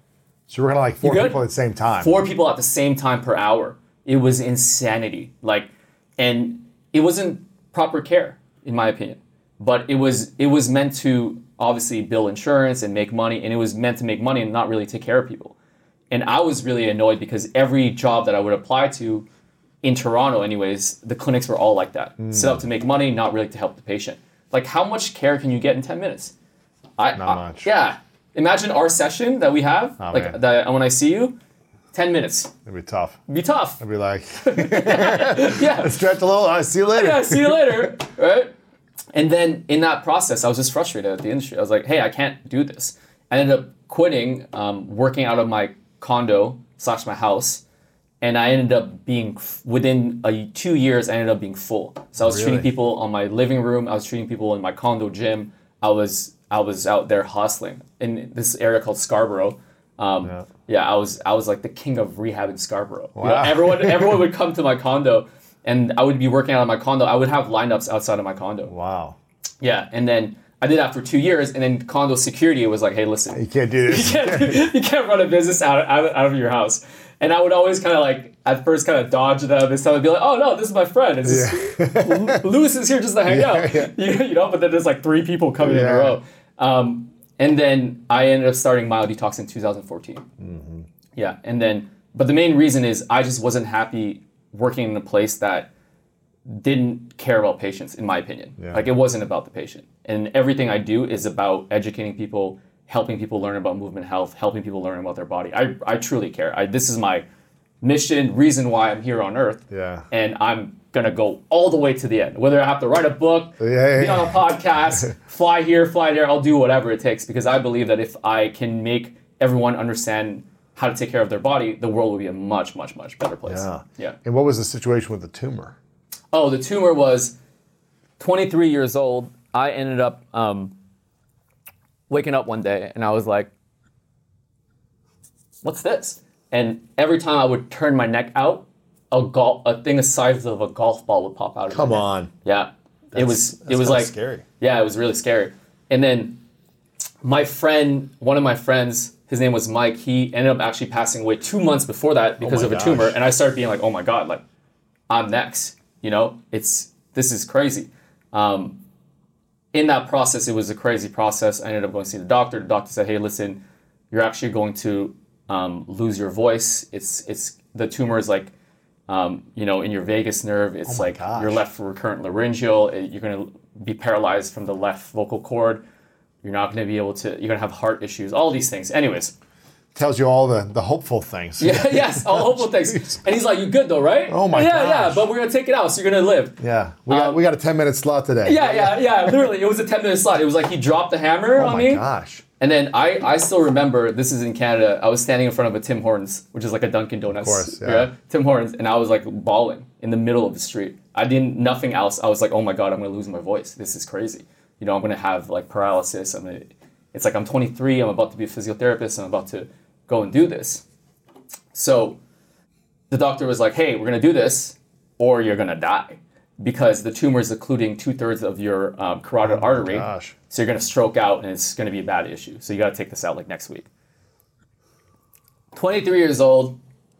So we're gonna like four people at the same time. Four people at the same time per hour. It was insanity. Like, and it wasn't proper care, in my opinion. But it was it was meant to obviously bill insurance and make money, and it was meant to make money and not really take care of people. And I was really annoyed because every job that I would apply to, in Toronto anyways, the clinics were all like that. Mm. Set up to make money, not really to help the patient. Like, how much care can you get in ten minutes? I, not I, much. Yeah. Imagine our session that we have, oh, like that when I see you, ten minutes. It'd be tough. It'd be tough. I'd be like, yeah, yeah. Stretch a little. I'll see you later. Yeah, see you later. Right? And then in that process, I was just frustrated at the industry. I was like, hey, I can't do this. I ended up quitting, um, working out of my condo slash my house, and I ended up being, within a, two years, I ended up being full. So I was really? treating people on my living room. I was treating people in my condo gym. I was I was out there hustling in this area called Scarborough. Um, yeah. yeah, I was I was like the king of rehab in Scarborough. Wow. You know, everyone everyone would come to my condo, and I would be working out of my condo. I would have lineups outside of my condo. Wow. Yeah, and then I did that for two years, and then condo security was like, hey, listen. You can't do this. you, can't, you can't run a business out, out, out of your house. And I would always kind of like, at first kind of dodge them and stuff. I'd be like, oh, no, this is my friend. It's just, yeah. Lewis is here just to hang yeah, out. Yeah. You, you know, but then there's like three people coming yeah. in a row. Um, and then I ended up starting MyoDetox in two thousand fourteen. Mm-hmm. Yeah, and then, but the main reason is I just wasn't happy working in a place that didn't care about patients, in my opinion. Yeah. Like, it wasn't about the patient. And everything I do is about educating people, helping people learn about movement health, helping people learn about their body. I, I truly care. I, this is my mission, reason why I'm here on Earth. Yeah. And I'm going to go all the way to the end. Whether I have to write a book, yeah, yeah, be on a podcast, fly here, fly there, I'll do whatever it takes, because I believe that if I can make everyone understand how to take care of their body, the world will be a much, much, much better place. Yeah. Yeah. And what was the situation with the tumor? Oh, the tumor was twenty-three years old. I ended up um, waking up one day and I was like, what's this? And every time I would turn my neck out, a golf, a thing the size of a golf ball would pop out of Come my on. neck. Yeah. That's, it was that's it was like scary. Yeah, it was really scary. And then my friend, one of my friends, his name was Mike, he ended up actually passing away two months before that because oh of a gosh. tumor. And I started being like, oh my God, like, I'm next. You know, it's, this is crazy. Um, in that process, it was a crazy process. I ended up going to see the doctor. The doctor said, hey, listen, you're actually going to um, lose your voice. It's it's the tumor is like, um, you know, in your vagus nerve. It's Oh my like gosh. your left recurrent laryngeal. It- you're going to be paralyzed from the left vocal cord. You're not going to be able to. You're going to have heart issues. All these things. Anyways. Tells you all the, the hopeful things. Yeah. Yes. All hopeful things. And he's like, "You good though, right?" Oh my yeah, gosh. Yeah. But we're gonna take it out, so you're gonna live. Yeah. We got Um, we got a ten minute slot today. Yeah. Yeah. Yeah. Literally, it was a ten minute slot. It was like he dropped the hammer Oh on my me. gosh. And then I, I still remember, this is in Canada, I was standing in front of a Tim Hortons, which is like a Dunkin' Donuts. Of course, yeah. Tim Hortons, and I was like bawling in the middle of the street. I didn't, nothing else. I was like, oh my God, I'm going to lose my voice. This is crazy. You know, I'm going to have like paralysis. I'm gonna, it's like I'm twenty-three, I'm about to be a physiotherapist, I'm about to go and do this. So the doctor was like, hey, we're going to do this or you're going to die. Because the tumor is occluding two-thirds of your um, carotid Oh artery. gosh. So you're going to stroke out and it's going to be a bad issue. So you got to take this out like next week. twenty-three years old,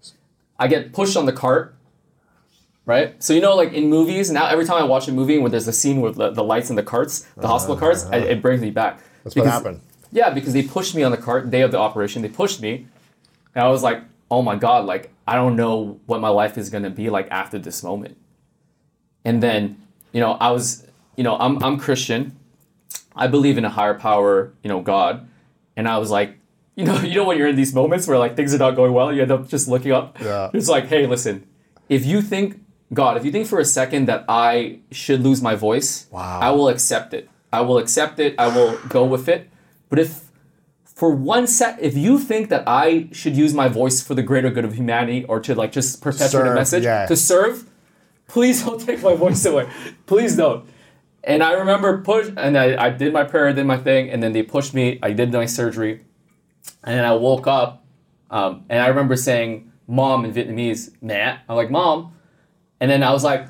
I get pushed on the cart, right? So you know, like in movies, now every time I watch a movie where there's a scene with the, the lights in the carts, the hospital carts, I, it brings me back. That's Because- what happened. Yeah, because they pushed me on the cart, day of the operation, they pushed me. And I was like, oh my God, like, I don't know what my life is going to be like after this moment. And then, you know, I was, you know, I'm I'm Christian. I believe in a higher power, you know, God. And I was like, you know, you know when you're in these moments where like things are not going well, you end up just looking up. Yeah. It's like, hey, listen, if you think, God, if you think for a second that I should lose my voice, Wow. I will accept it. I will accept it. I will go with it. But if for one sec, if you think that I should use my voice for the greater good of humanity or to like just perpetuate a Serve, message, yeah. to serve, please don't take my voice away. Please don't. And I remember push, and I, I did my prayer, did my thing, and then they pushed me. I did my surgery, and then I woke up, um, and I remember saying "mom" in Vietnamese, "mẹ." I'm like, "Mom," and then I was like,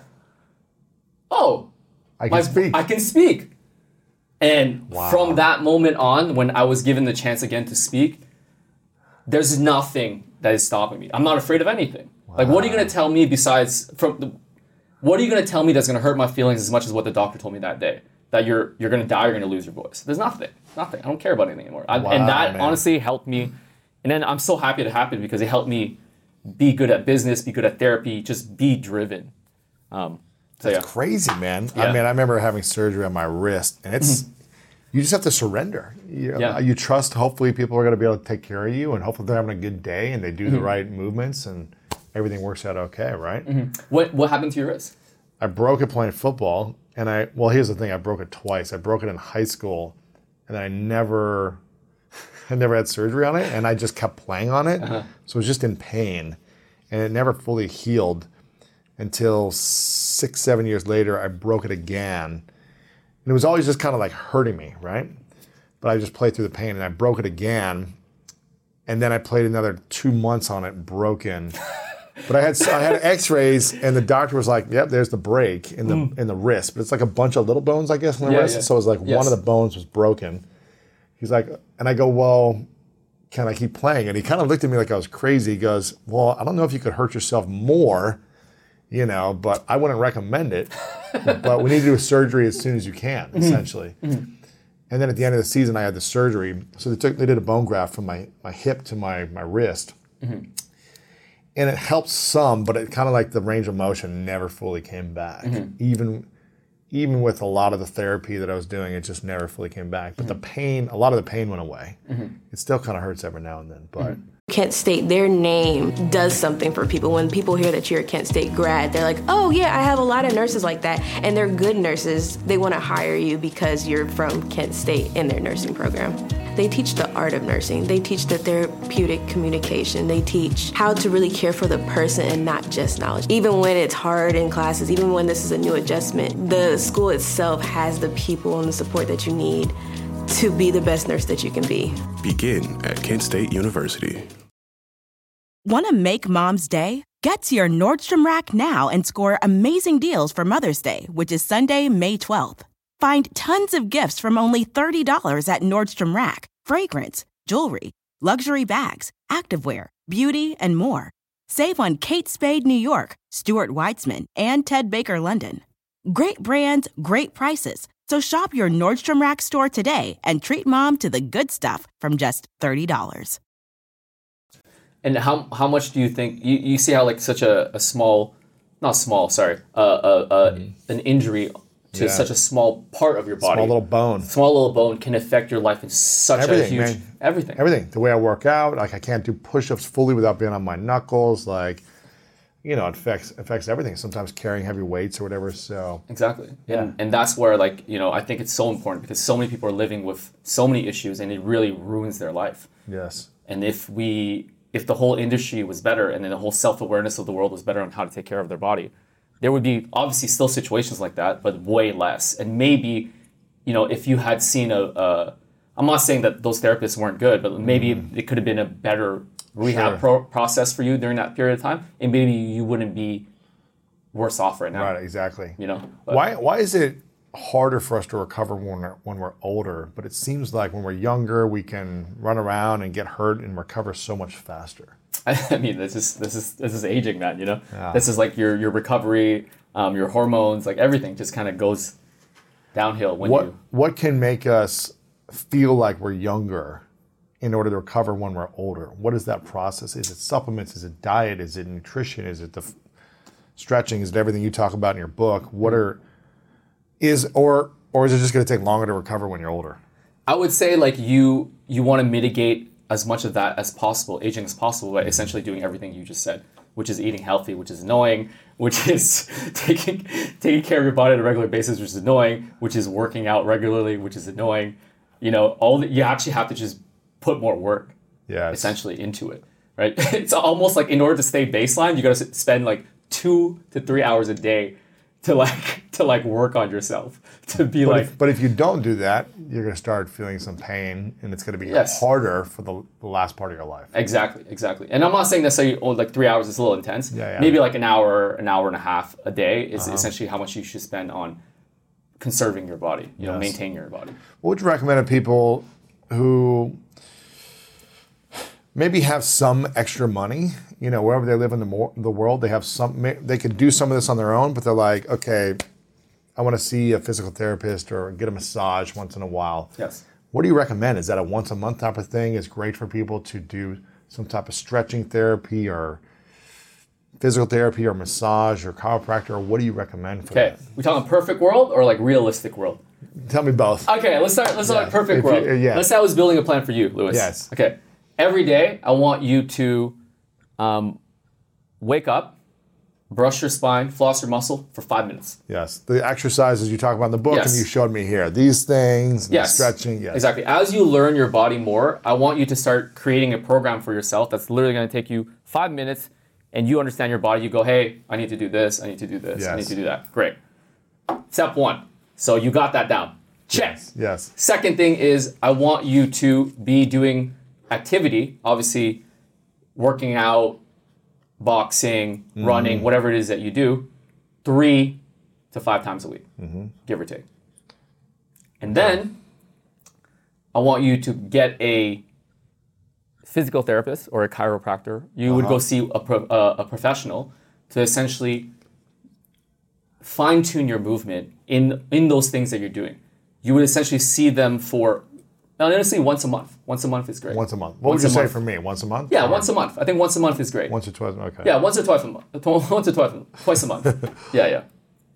"Oh, I can my- speak. I can speak." And Wow. from that moment on, when I was given the chance again to speak, there's nothing that is stopping me. I'm not afraid of anything. Like, what are you going to tell me besides from the? What are you going to tell me that's going to hurt my feelings as much as what the doctor told me that day? That you're you're going to die, you're going to lose your voice. There's nothing, nothing. I don't care about anything anymore. I, Wow, and that man. honestly helped me. And then I'm so happy it happened because it helped me be good at business, be good at therapy, just be driven. Um, so That's yeah. crazy, man. Yeah. I mean, I remember having surgery on my wrist, and it's you just have to surrender. You, Yeah. you trust. Hopefully, people are going to be able to take care of you, and hopefully, they're having a good day, and they do the Mm-hmm. right movements, and everything works out okay, right? What what happened to your wrist? I broke it playing football, and I well, here's the thing: I broke it twice. I broke it in high school, and I never, I never had surgery on it, and I just kept playing on it, Uh-huh. so it was just in pain, and it never fully healed until six, seven years later. I broke it again, and it was always just kind of like hurting me, right? But I just played through the pain, and I broke it again, and then I played another two months on it, broken. But I had I had X-rays, and the doctor was like, "Yep, there's the break in the in the wrist." But it's like a bunch of little bones, I guess, in the Yeah, wrist. yeah. So it was like Yes. one of the bones was broken. He's like, and I go, "Well, can I keep playing?" And he kind of looked at me like I was crazy. He goes, "Well, I don't know if you could hurt yourself more, you know, but I wouldn't recommend it. But we need to do a surgery as soon as you can, essentially." And then at the end of the season, I had the surgery. So they took they did a bone graft from my my hip to my my wrist. And it helped some, but it kind of like the range of motion never fully came back. Even even with a lot of the therapy that I was doing, it just never fully came back. But the pain, a lot of the pain went away. It still kind of hurts every now and then, but Kent State, their name does something for people. When people hear that you're a Kent State grad, they're like, oh yeah, I have a lot of nurses like that. And they're good nurses. They want to hire you because you're from Kent State in their nursing program. They teach the art of nursing. They teach the therapeutic communication. They teach how to really care for the person and not just knowledge. Even when it's hard in classes, even when this is a new adjustment, the school itself has the people and the support that you need to be the best nurse that you can be. Begin at Kent State University. Want to make Mom's Day? Get to your Nordstrom Rack now and score amazing deals for Mother's Day, which is Sunday, May twelfth. Find tons of gifts from only thirty dollars at Nordstrom Rack. Fragrance, jewelry, luxury bags, activewear, beauty, and more. Save on Kate Spade New York, Stuart Weitzman, and Ted Baker London. Great brands, great prices. So shop your Nordstrom Rack store today and treat Mom to the good stuff from just thirty dollars. And how how much do you think you, you see how like such a, a small, not small, sorry, uh, uh, uh, an injury to Yeah. such a small part of your body, Small little bone. small little bone can affect your life in such Everything, a huge man. everything. Everything. The way I work out, like I can't do push-ups fully without being on my knuckles. Like, you know, it affects affects everything. Sometimes carrying heavy weights or whatever. So Exactly. Yeah. And and that's where like, you know, I think it's so important because so many people are living with so many issues and it really ruins their life. yes, And if we if the whole industry was better and then the whole self-awareness of the world was better on how to take care of their body, there would be obviously still situations like that, but way less. And maybe, you know, if you had seen a, a I'm not saying that those therapists weren't good, but maybe mm. it could have been a better rehab Sure. pro- process for you during that period of time, and maybe you wouldn't be worse off right now. right, exactly. You know, But- Why why is it harder for us to recover when we're, when we're older? But it seems like when we're younger, we can run around and get hurt and recover so much faster. I mean, this is this is this is aging, man. You know, Yeah. this is like your your recovery, um, your hormones, like everything just kind of goes downhill when What you. what can make us feel like we're younger in order to recover when we're older? What is that process? Is it supplements? Is it diet? Is it nutrition? Is it the f- stretching? Is it everything you talk about in your book? What are is or or is it just going to take longer to recover when you're older? I would say like you you want to mitigate as much of that as possible, aging as possible, by essentially doing everything you just said, which is eating healthy, which is annoying, which is taking taking care of your body on a regular basis, which is annoying, which is working out regularly, which is annoying. You know, all the, you actually have to just put more work, yeah, essentially into it, right? It's almost like in order to stay baseline, you got to spend like two to three hours a day to like to like work on yourself, to be but like. If, but if you don't do that, you're going to start feeling some pain, and it's going to be Yes. harder for the, the last part of your life. Exactly, exactly. And I'm not saying necessarily oh, like three hours is a little intense. Yeah, yeah. Maybe like an hour, an hour and a half a day is Uh-huh. essentially how much you should spend on conserving your body, you know, Yes. maintaining your body. What would you recommend to people who maybe have some extra money? You know, wherever they live in the, mo- the world, they have some. may- They could do some of this on their own, but they're like, okay, I want to see a physical therapist or get a massage once in a while. Yes. What do you recommend? Is that a once a month type of thing? Is great for people to do some type of stretching therapy or physical therapy or massage or chiropractor? Or what do you recommend for Okay, that? we talking perfect world or like realistic world? Tell me both. Okay, let's start. Let's start Yeah. with perfect If you- world. uh, yeah. Let's say I was building a plan for you, Lewis. Yes. Okay. Every day, I want you to um, wake up, brush your spine, floss your muscle for five minutes. Yes, the exercises you talk about in the book, Yes. and you showed me here. These things, and the Yes. stretching. Yes, Exactly. As you learn your body more, I want you to start creating a program for yourself that's literally going to take you five minutes, and you understand your body. You go, hey, I need to do this. I need to do this. I need Yes. to do that. Great. Step one. So you got that down. Check. Yes. Second thing is I want you to be doing activity, obviously working out, boxing, Mhm. running, whatever it is that you do, three to five times a week, Mhm. give or take. And then I want you to get a physical therapist or a chiropractor. You would Uh-huh. go see a, pro, uh, a professional to essentially fine-tune your movement in, in those things that you're doing. You would essentially see them for, honestly, once a month. Once a month is great. Once a month. What Once would you a say month. for me? Once a month? Yeah, Or once a month. I think once a month is great. Once or twice. Okay. Yeah, once or twice a month. Once or twice, twice a month. Yeah, yeah.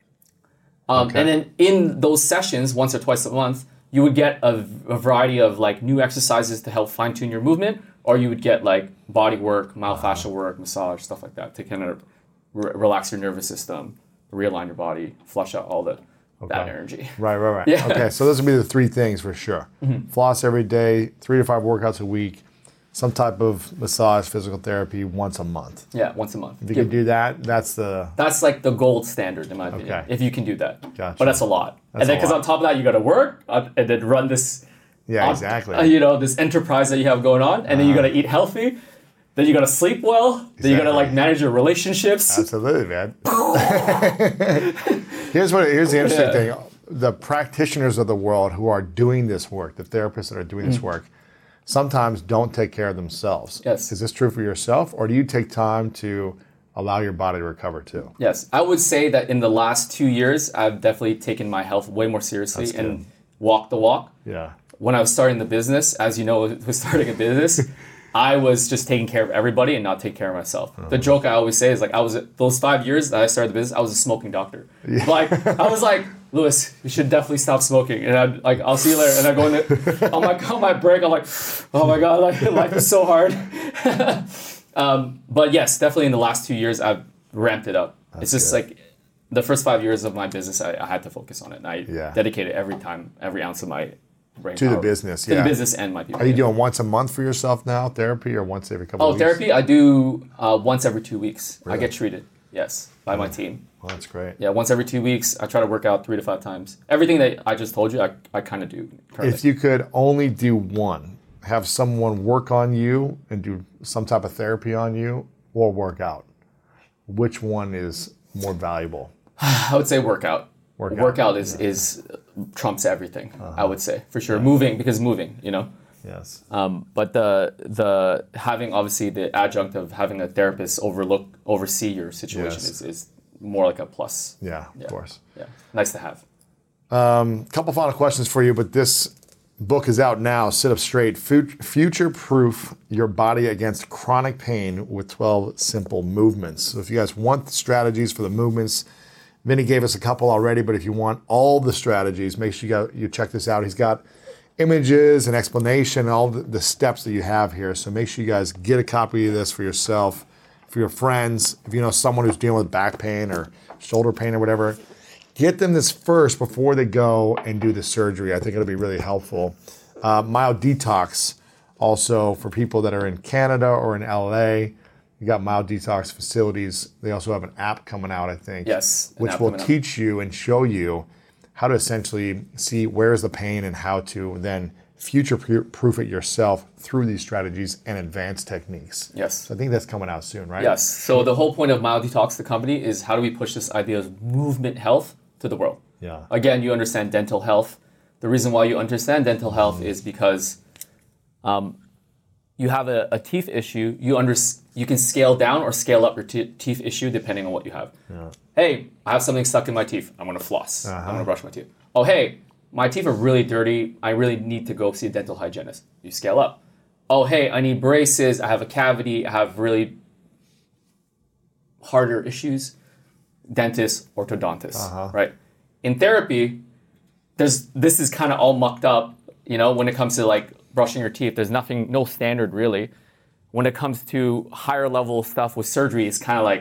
Um, Okay. And then in those sessions, once or twice a month, you would get a, a variety of like new exercises to help fine tune your movement, or you would get like body work, myofascial work, massage, stuff like that to kind of re- relax your nervous system, realign your body, flush out all the bad energy. Right, right, right. Yeah. Okay, so those would be the three things for sure. Mhm. Floss every day, three to five workouts a week, some type of massage, physical therapy once a month. Yeah, once a month. If you Give- can do that, that's the That's like the gold standard, in my opinion, Okay. if you can do that. Gotcha. But that's a lot. That's and then a because lot. on top of that, you got to work uh, and then run this, Yeah, uh, exactly. uh, you know, this enterprise that you have going on, and then you got Uh-huh. to eat healthy, then you got to sleep well, then you got to Exactly. like manage your relationships. Absolutely, man. here's what here's the interesting Yeah. thing. The practitioners of the world who are doing this work, the therapists that are doing this Mm. work, sometimes don't take care of themselves. Yes. Is this true for yourself, or do you take time to allow your body to recover too? Yes, I would say that in the last two years, I've definitely taken my health way more seriously That's and good. walked the walk. Yeah. When I was starting the business, as you know, was starting a business, I was just taking care of everybody and not taking care of myself. Uh-huh. The joke I always say is like I was those five years that I started the business, I was a smoking doctor. Yeah. Like I was like, Lewis, you should definitely stop smoking. And I'd like, I'll see you later. And I go in there, on my on my break, I'm like, oh my god, like life is so hard. um, but yes, definitely in the last two years, I've ramped it up. That's it's just good. Like the first five years of my business, I, I had to focus on it. And I yeah. dedicated every time, every ounce of my brain to power, the business, to yeah. the business and my people. Are you yeah. doing once a month for yourself now, therapy, or once every couple? Oh, of weeks? therapy, I do uh, once every two weeks. Really? I get treated, yes, by yeah. my team. Well, that's great. Yeah, once every two weeks, I try to work out three to five times. Everything that I just told you, I, I kind of do currently. If you could only do one, have someone work on you and do some type of therapy on you, or work out, which one is more valuable? I would say workout. Workout, workout is, yeah. is trumps everything, uh-huh. I would say, for sure. Yeah. Moving, because moving, you know? Yes. Um, but the the having, obviously, the adjunct of having a therapist overlook, oversee your situation yes. is, is more like a plus. Yeah, yeah, of course. Yeah, nice to have. A um, couple final questions for you, but this book is out now, Sit Up Straight, Future-Proof Your Body Against Chronic Pain with twelve Simple Movements. So if you guys want the strategies for the movements, Vinny gave us a couple already, but if you want all the strategies, make sure you, got, you check this out. He's got images and explanation, all the, the steps that you have here. So make sure you guys get a copy of this for yourself, for your friends. If you know someone who's dealing with back pain or shoulder pain or whatever, get them this first before they go and do the surgery. I think it'll be really helpful. Uh, Mild Detox, also for people that are in Canada or in L A. You got Mild Detox facilities. They also have an app coming out, I think. Yes. Which will teach you and show you how to essentially see where's the pain and how to then future-proof it yourself through these strategies and advanced techniques. Yes. So I think that's coming out soon, right? Yes. So the whole point of Mild Detox, the company, is how do we push this idea of movement health to the world? Yeah. Again, you understand dental health. The reason why you understand dental health mm. is because um, you have a, a teeth issue, you under, you can scale down or scale up your te- teeth issue depending on what you have. Yeah. Hey, I have something stuck in my teeth. I'm going to floss. Uh-huh. I'm going to brush my teeth. Oh, hey, my teeth are really dirty. I really need to go see a dental hygienist. You scale up. Oh, hey, I need braces. I have a cavity. I have really harder issues. Dentist, orthodontist, uh-huh. right? In therapy, there's this is kind of all mucked up, you know, when it comes to like brushing your teeth. There's nothing, no standard really. When it comes to higher level stuff with surgery, it's kind of like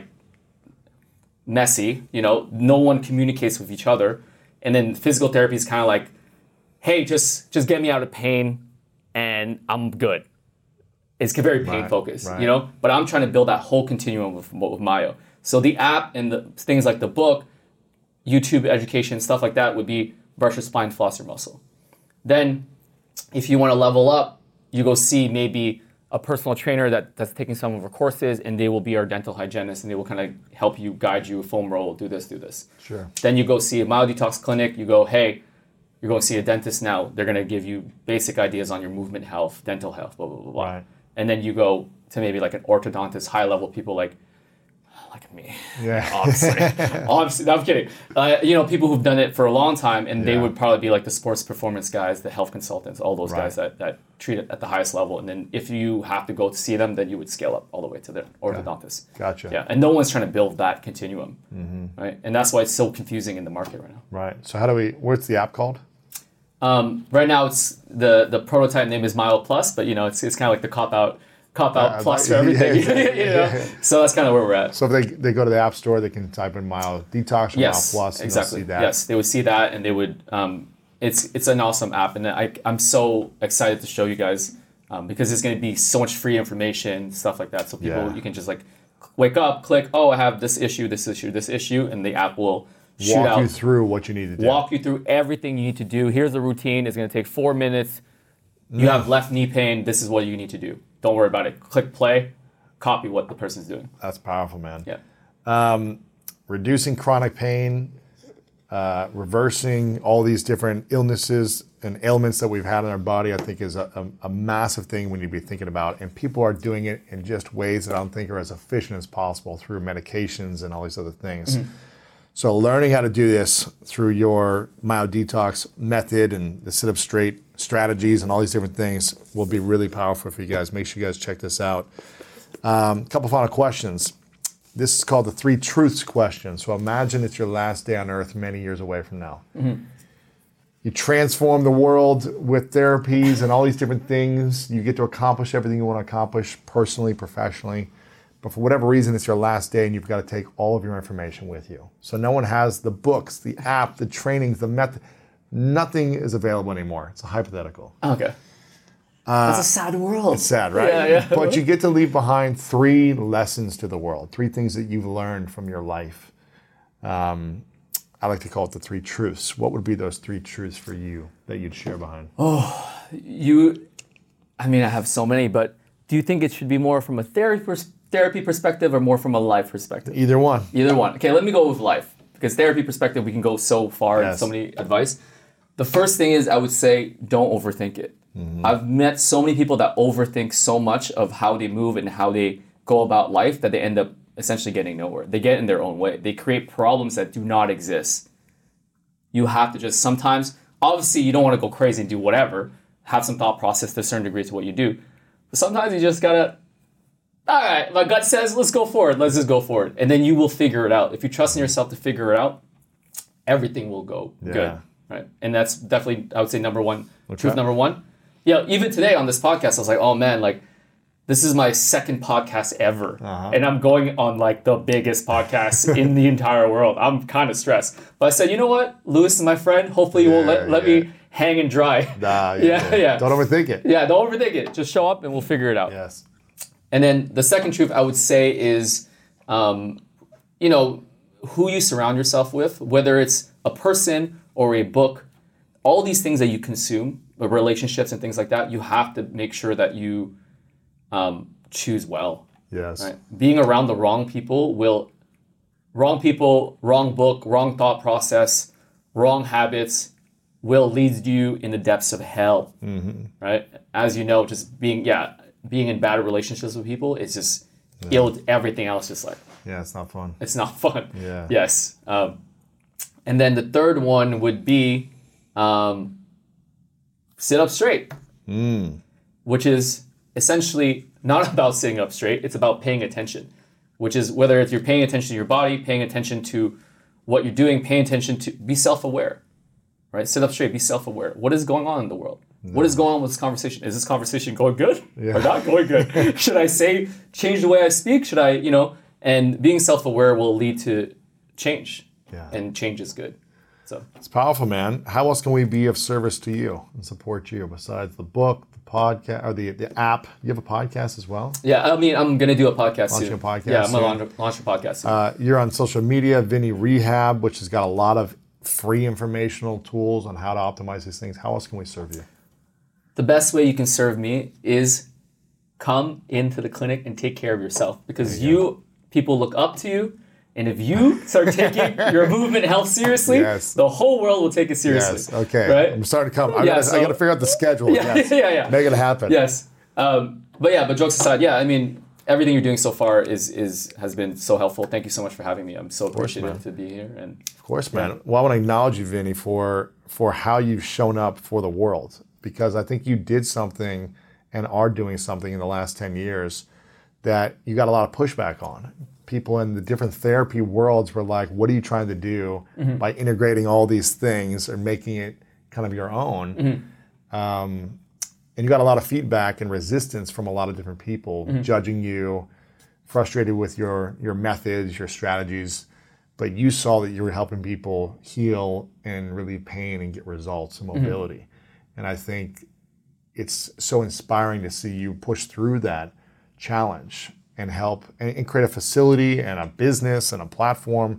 messy, you know, no one communicates with each other. And then physical therapy is kind of like, hey, just just get me out of pain and I'm good. It's very pain right, focused, right. you know, but I'm trying to build that whole continuum with, with Myo. So the app and the things like the book, YouTube education, stuff like that would be brush your spine, floss your muscle. Then if you want to level up, you go see maybe a personal trainer that, that's taking some of our courses, and they will be our dental hygienist, and they will kind of help you, guide you, foam roll, do this, do this. Sure. Then you go see a Mild Detox clinic. You go, hey, you're going to see a dentist now. They're going to give you basic ideas on your movement health, dental health, blah, blah, blah, blah. Right. And then you go to maybe like an orthodontist, high-level people like, like me. Yeah. Obviously. Obviously. No, I'm kidding. Uh, you know, people who've done it for a long time, and yeah. they would probably be like the sports performance guys, the health consultants, all those right. guys that, that treat it at the highest level. And then if you have to go to see them, then you would scale up all the way to the orthodontist. Yeah. Gotcha. Yeah. And no one's trying to build that continuum. Mm-hmm. Right. And that's why it's so confusing in the market right now. Right. So how do we, what's the app called? Um, right now, it's the, the prototype name is Myo Plus, but you know, it's it's kind of like the cop out. Cop out uh, plus for everything. Yeah, yeah, you know? yeah. So that's kind of where we're at. So if they they go to the app store, they can type in Mild Detox or yes, Mild Plus, and exactly. they'll see that. Yes, they would see that, and they would. Um, it's it's an awesome app, and I I'm so excited to show you guys um, because there's going to be so much free information, stuff like that. So people, yeah. you can just like wake up, click, oh, I have this issue, this issue, this issue, and the app will shoot walk out, you through what you need to do. Walk you through everything you need to do. Here's the routine. It's going to take four minutes. You mm. have left knee pain. This is what you need to do. Don't worry about it. Click play, copy what the person's doing. That's powerful, man. Yeah. Um, reducing chronic pain, uh, reversing all these different illnesses and ailments that we've had in our body, I think is a, a, a massive thing we need to be thinking about. And people are doing it in just ways that I don't think are as efficient as possible through medications and all these other things. Mm-hmm. So learning how to do this through your MyoDetox method and the sit up straight strategies and all these different things will be really powerful for you guys. Make sure you guys check this out. A um, couple final questions. This is called the three truths question. So imagine it's your last day on earth many years away from now. Mm-hmm. You transform the world with therapies and all these different things. You get to accomplish everything you want to accomplish personally, professionally. But for whatever reason, it's your last day and you've got to take all of your information with you. So no one has the books, the app, the trainings, the method. Nothing is available anymore. It's a hypothetical. Okay. Uh, That's a sad world. It's sad, right? Yeah, yeah. But you get to leave behind three lessons to the world, three things that you've learned from your life. Um, I like to call it the three truths. What would be those three truths for you that you'd share behind? Oh, you, I mean, I have so many, but do you think it should be more from a therapy, pers- therapy perspective or more from a life perspective? Either one. Either one. Okay, let me go with life. Because therapy perspective, we can go so far Yes. and so many advice. The first thing is I would say, don't overthink it. Mm-hmm. I've met so many people that overthink so much of how they move and how they go about life that they end up essentially getting nowhere. They get in their own way. They create problems that do not exist. You have to just sometimes, obviously you don't want to go crazy and do whatever, have some thought process to a certain degree to what you do. But sometimes you just gotta, all right, my gut says, let's go forward. Let's just go forward. And then you will figure it out. If you trust in yourself to figure it out, everything will go Yeah. good. Right. And that's definitely, I would say, number one, What's truth that? number one. Yeah, even today on this podcast, I was like, oh man, like, this is my second podcast ever. Uh-huh. And I'm going on like the biggest podcast in the entire world. I'm kind of stressed. But I said, you know what? Lewis is my friend. Hopefully you won't let, let yeah. me hang and dry. Nah, yeah, yeah. Don't overthink it. Yeah, don't overthink it. Just show up and we'll figure it out. Yes. And then the second truth I would say is, um, you know, who you surround yourself with, whether it's a person or a book, all these things that you consume, relationships and things like that, you have to make sure that you um, choose well. Yes. Right? Being around the wrong people will, wrong people, wrong book, wrong thought process, wrong habits will lead you in the depths of hell. Mm-hmm. Right? As you know, just being, yeah, being in bad relationships with people, it's just, Yeah. ill, everything else just like, Yeah, it's not fun. it's not fun. Yeah. Yes. Um, and then the third one would be um, sit up straight, Mm. which is essentially not about sitting up straight. It's about paying attention, which is whether if you're paying attention to your body, paying attention to what you're doing, paying attention to, be self-aware, right? Sit up straight, be self-aware. What is going on in the world? What is going on with this conversation? Is this conversation going good Yeah. or not going good? Should I say, change the way I speak? Should I, you know, and being self-aware will lead to change. Yeah. And change is good. So It's powerful, man. How else can we be of service to you and support you besides the book, the podcast, or the, the app? You have a podcast as well? yeah, I mean, I'm going to do a podcast Launching soon. a podcast Yeah, I'm soon. going to launch a podcast soon. Uh, you're on social media, Vinny Rehab, which has got a lot of free informational tools on how to optimize these things. How else can we serve you? The best way you can serve me is come into the clinic and take care of yourself because you you, people look up to you. And if you start taking your movement health seriously, Yes. the whole world will take it seriously. Yes, okay. Right? I'm starting to come. I Yeah, gotta, so- I gotta figure out the schedule. Yeah, yes. yeah, yeah. Make it happen. Yes. Um, but yeah, but jokes aside, yeah, I mean, everything you're doing so far is is has been so helpful. Thank you so much for having me. I'm so course, appreciative man. to be here. And Of course, man. Well, I want to acknowledge you, Vinny, for for how you've shown up for the world, because I think you did something and are doing something in the last ten years that you got a lot of pushback on. People in the different therapy worlds were like, what are you trying to do Mhm. by integrating all these things and making it kind of your own? Mhm. Um, and you got a lot of feedback and resistance from a lot of different people Mhm. judging you, frustrated with your your methods, your strategies. But you saw that you were helping people heal and relieve pain and get results and mobility. And I think it's so inspiring to see you push through that challenge and help and, and create a facility and a business and a platform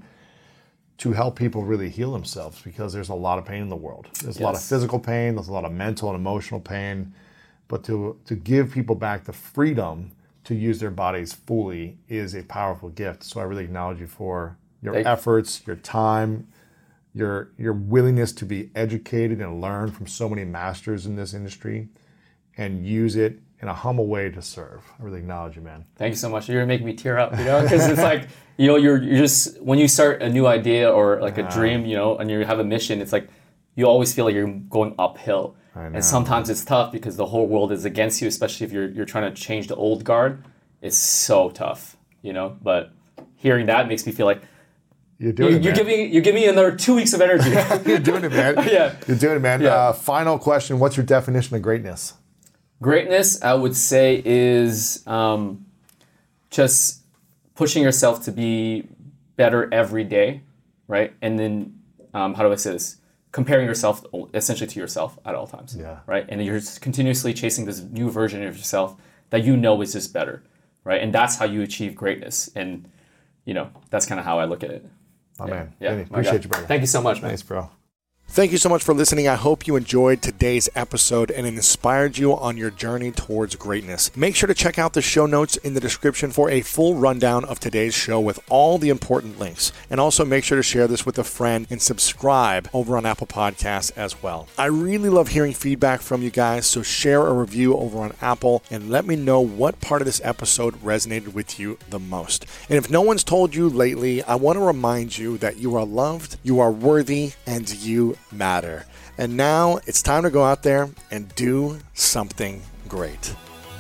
to help people really heal themselves, because there's a lot of pain in the world. There's a lot of Yes. physical pain, there's a lot of mental and emotional pain. But to to give people back the freedom to use their bodies fully is a powerful gift. So I really acknowledge you for your Thank- efforts, your time, your your willingness to be educated and learn from so many masters in this industry and use it in a humble way to serve. I really acknowledge you, man. Thank you so much. You're gonna make me tear up, you know, because it's like, you know, you're you're just, when you start a new idea or like Yeah. a dream, you know, and you have a mission, it's like you always feel like you're going uphill. I know. And sometimes it's tough because the whole world is against you, especially if you're you're trying to change the old guard. It's so tough, you know. But hearing that makes me feel like You're doing you, it, you're man. giving you're giving me another two weeks of energy. You're doing it, man. Yeah. You're doing it, man. Yeah. Uh, final question. What's your definition of greatness? Greatness, I would say, is um, just pushing yourself to be better every day, right? And then, um, how do I say this? Comparing yourself essentially to yourself at all times, Yeah. right? And you're just continuously chasing this new version of yourself that you know is just better, right? And that's how you achieve greatness. And, you know, that's kind of how I look at it. My yeah. man. Yeah, Vinny, my appreciate guy. you, brother. Thank you so much, man. Thanks, bro. Thank you so much for listening. I hope you enjoyed today's episode and it inspired you on your journey towards greatness. Make sure to check out the show notes in the description for a full rundown of today's show with all the important links. And also make sure to share this with a friend and subscribe over on Apple Podcasts as well. I really love hearing feedback from you guys, so share a review over on Apple and let me know what part of this episode resonated with you the most. And if no one's told you lately, I want to remind you that you are loved, you are worthy, and you matter. And now it's time to go out there and do something great.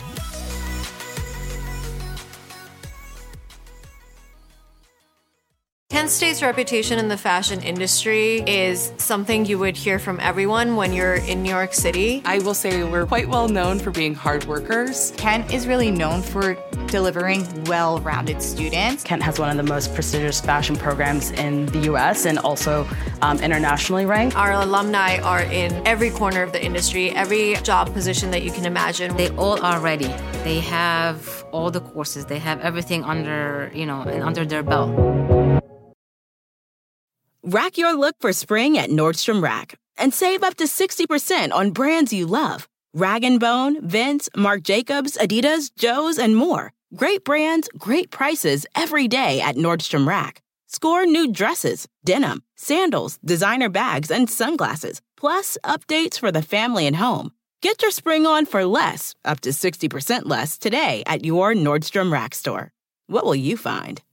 Kent State's reputation in the fashion industry is something you would hear from everyone when you're in New York City. I will say we're quite well known for being hard workers. Kent is really known for delivering well-rounded students. Kent has one of the most prestigious fashion programs in the U S and also um, internationally ranked. Our alumni are in every corner of the industry, every job position that you can imagine. They all are ready. They have all the courses. They have everything under, you know, under their belt. Rack your look for spring at Nordstrom Rack and save up to sixty percent on brands you love. Rag and Bone, Vince, Marc Jacobs, Adidas, Joe's, and more. Great brands, great prices every day at Nordstrom Rack. Score new dresses, denim, sandals, designer bags, and sunglasses, plus updates for the family and home. Get your spring on for less, up to sixty percent less, today at your Nordstrom Rack store. What will you find?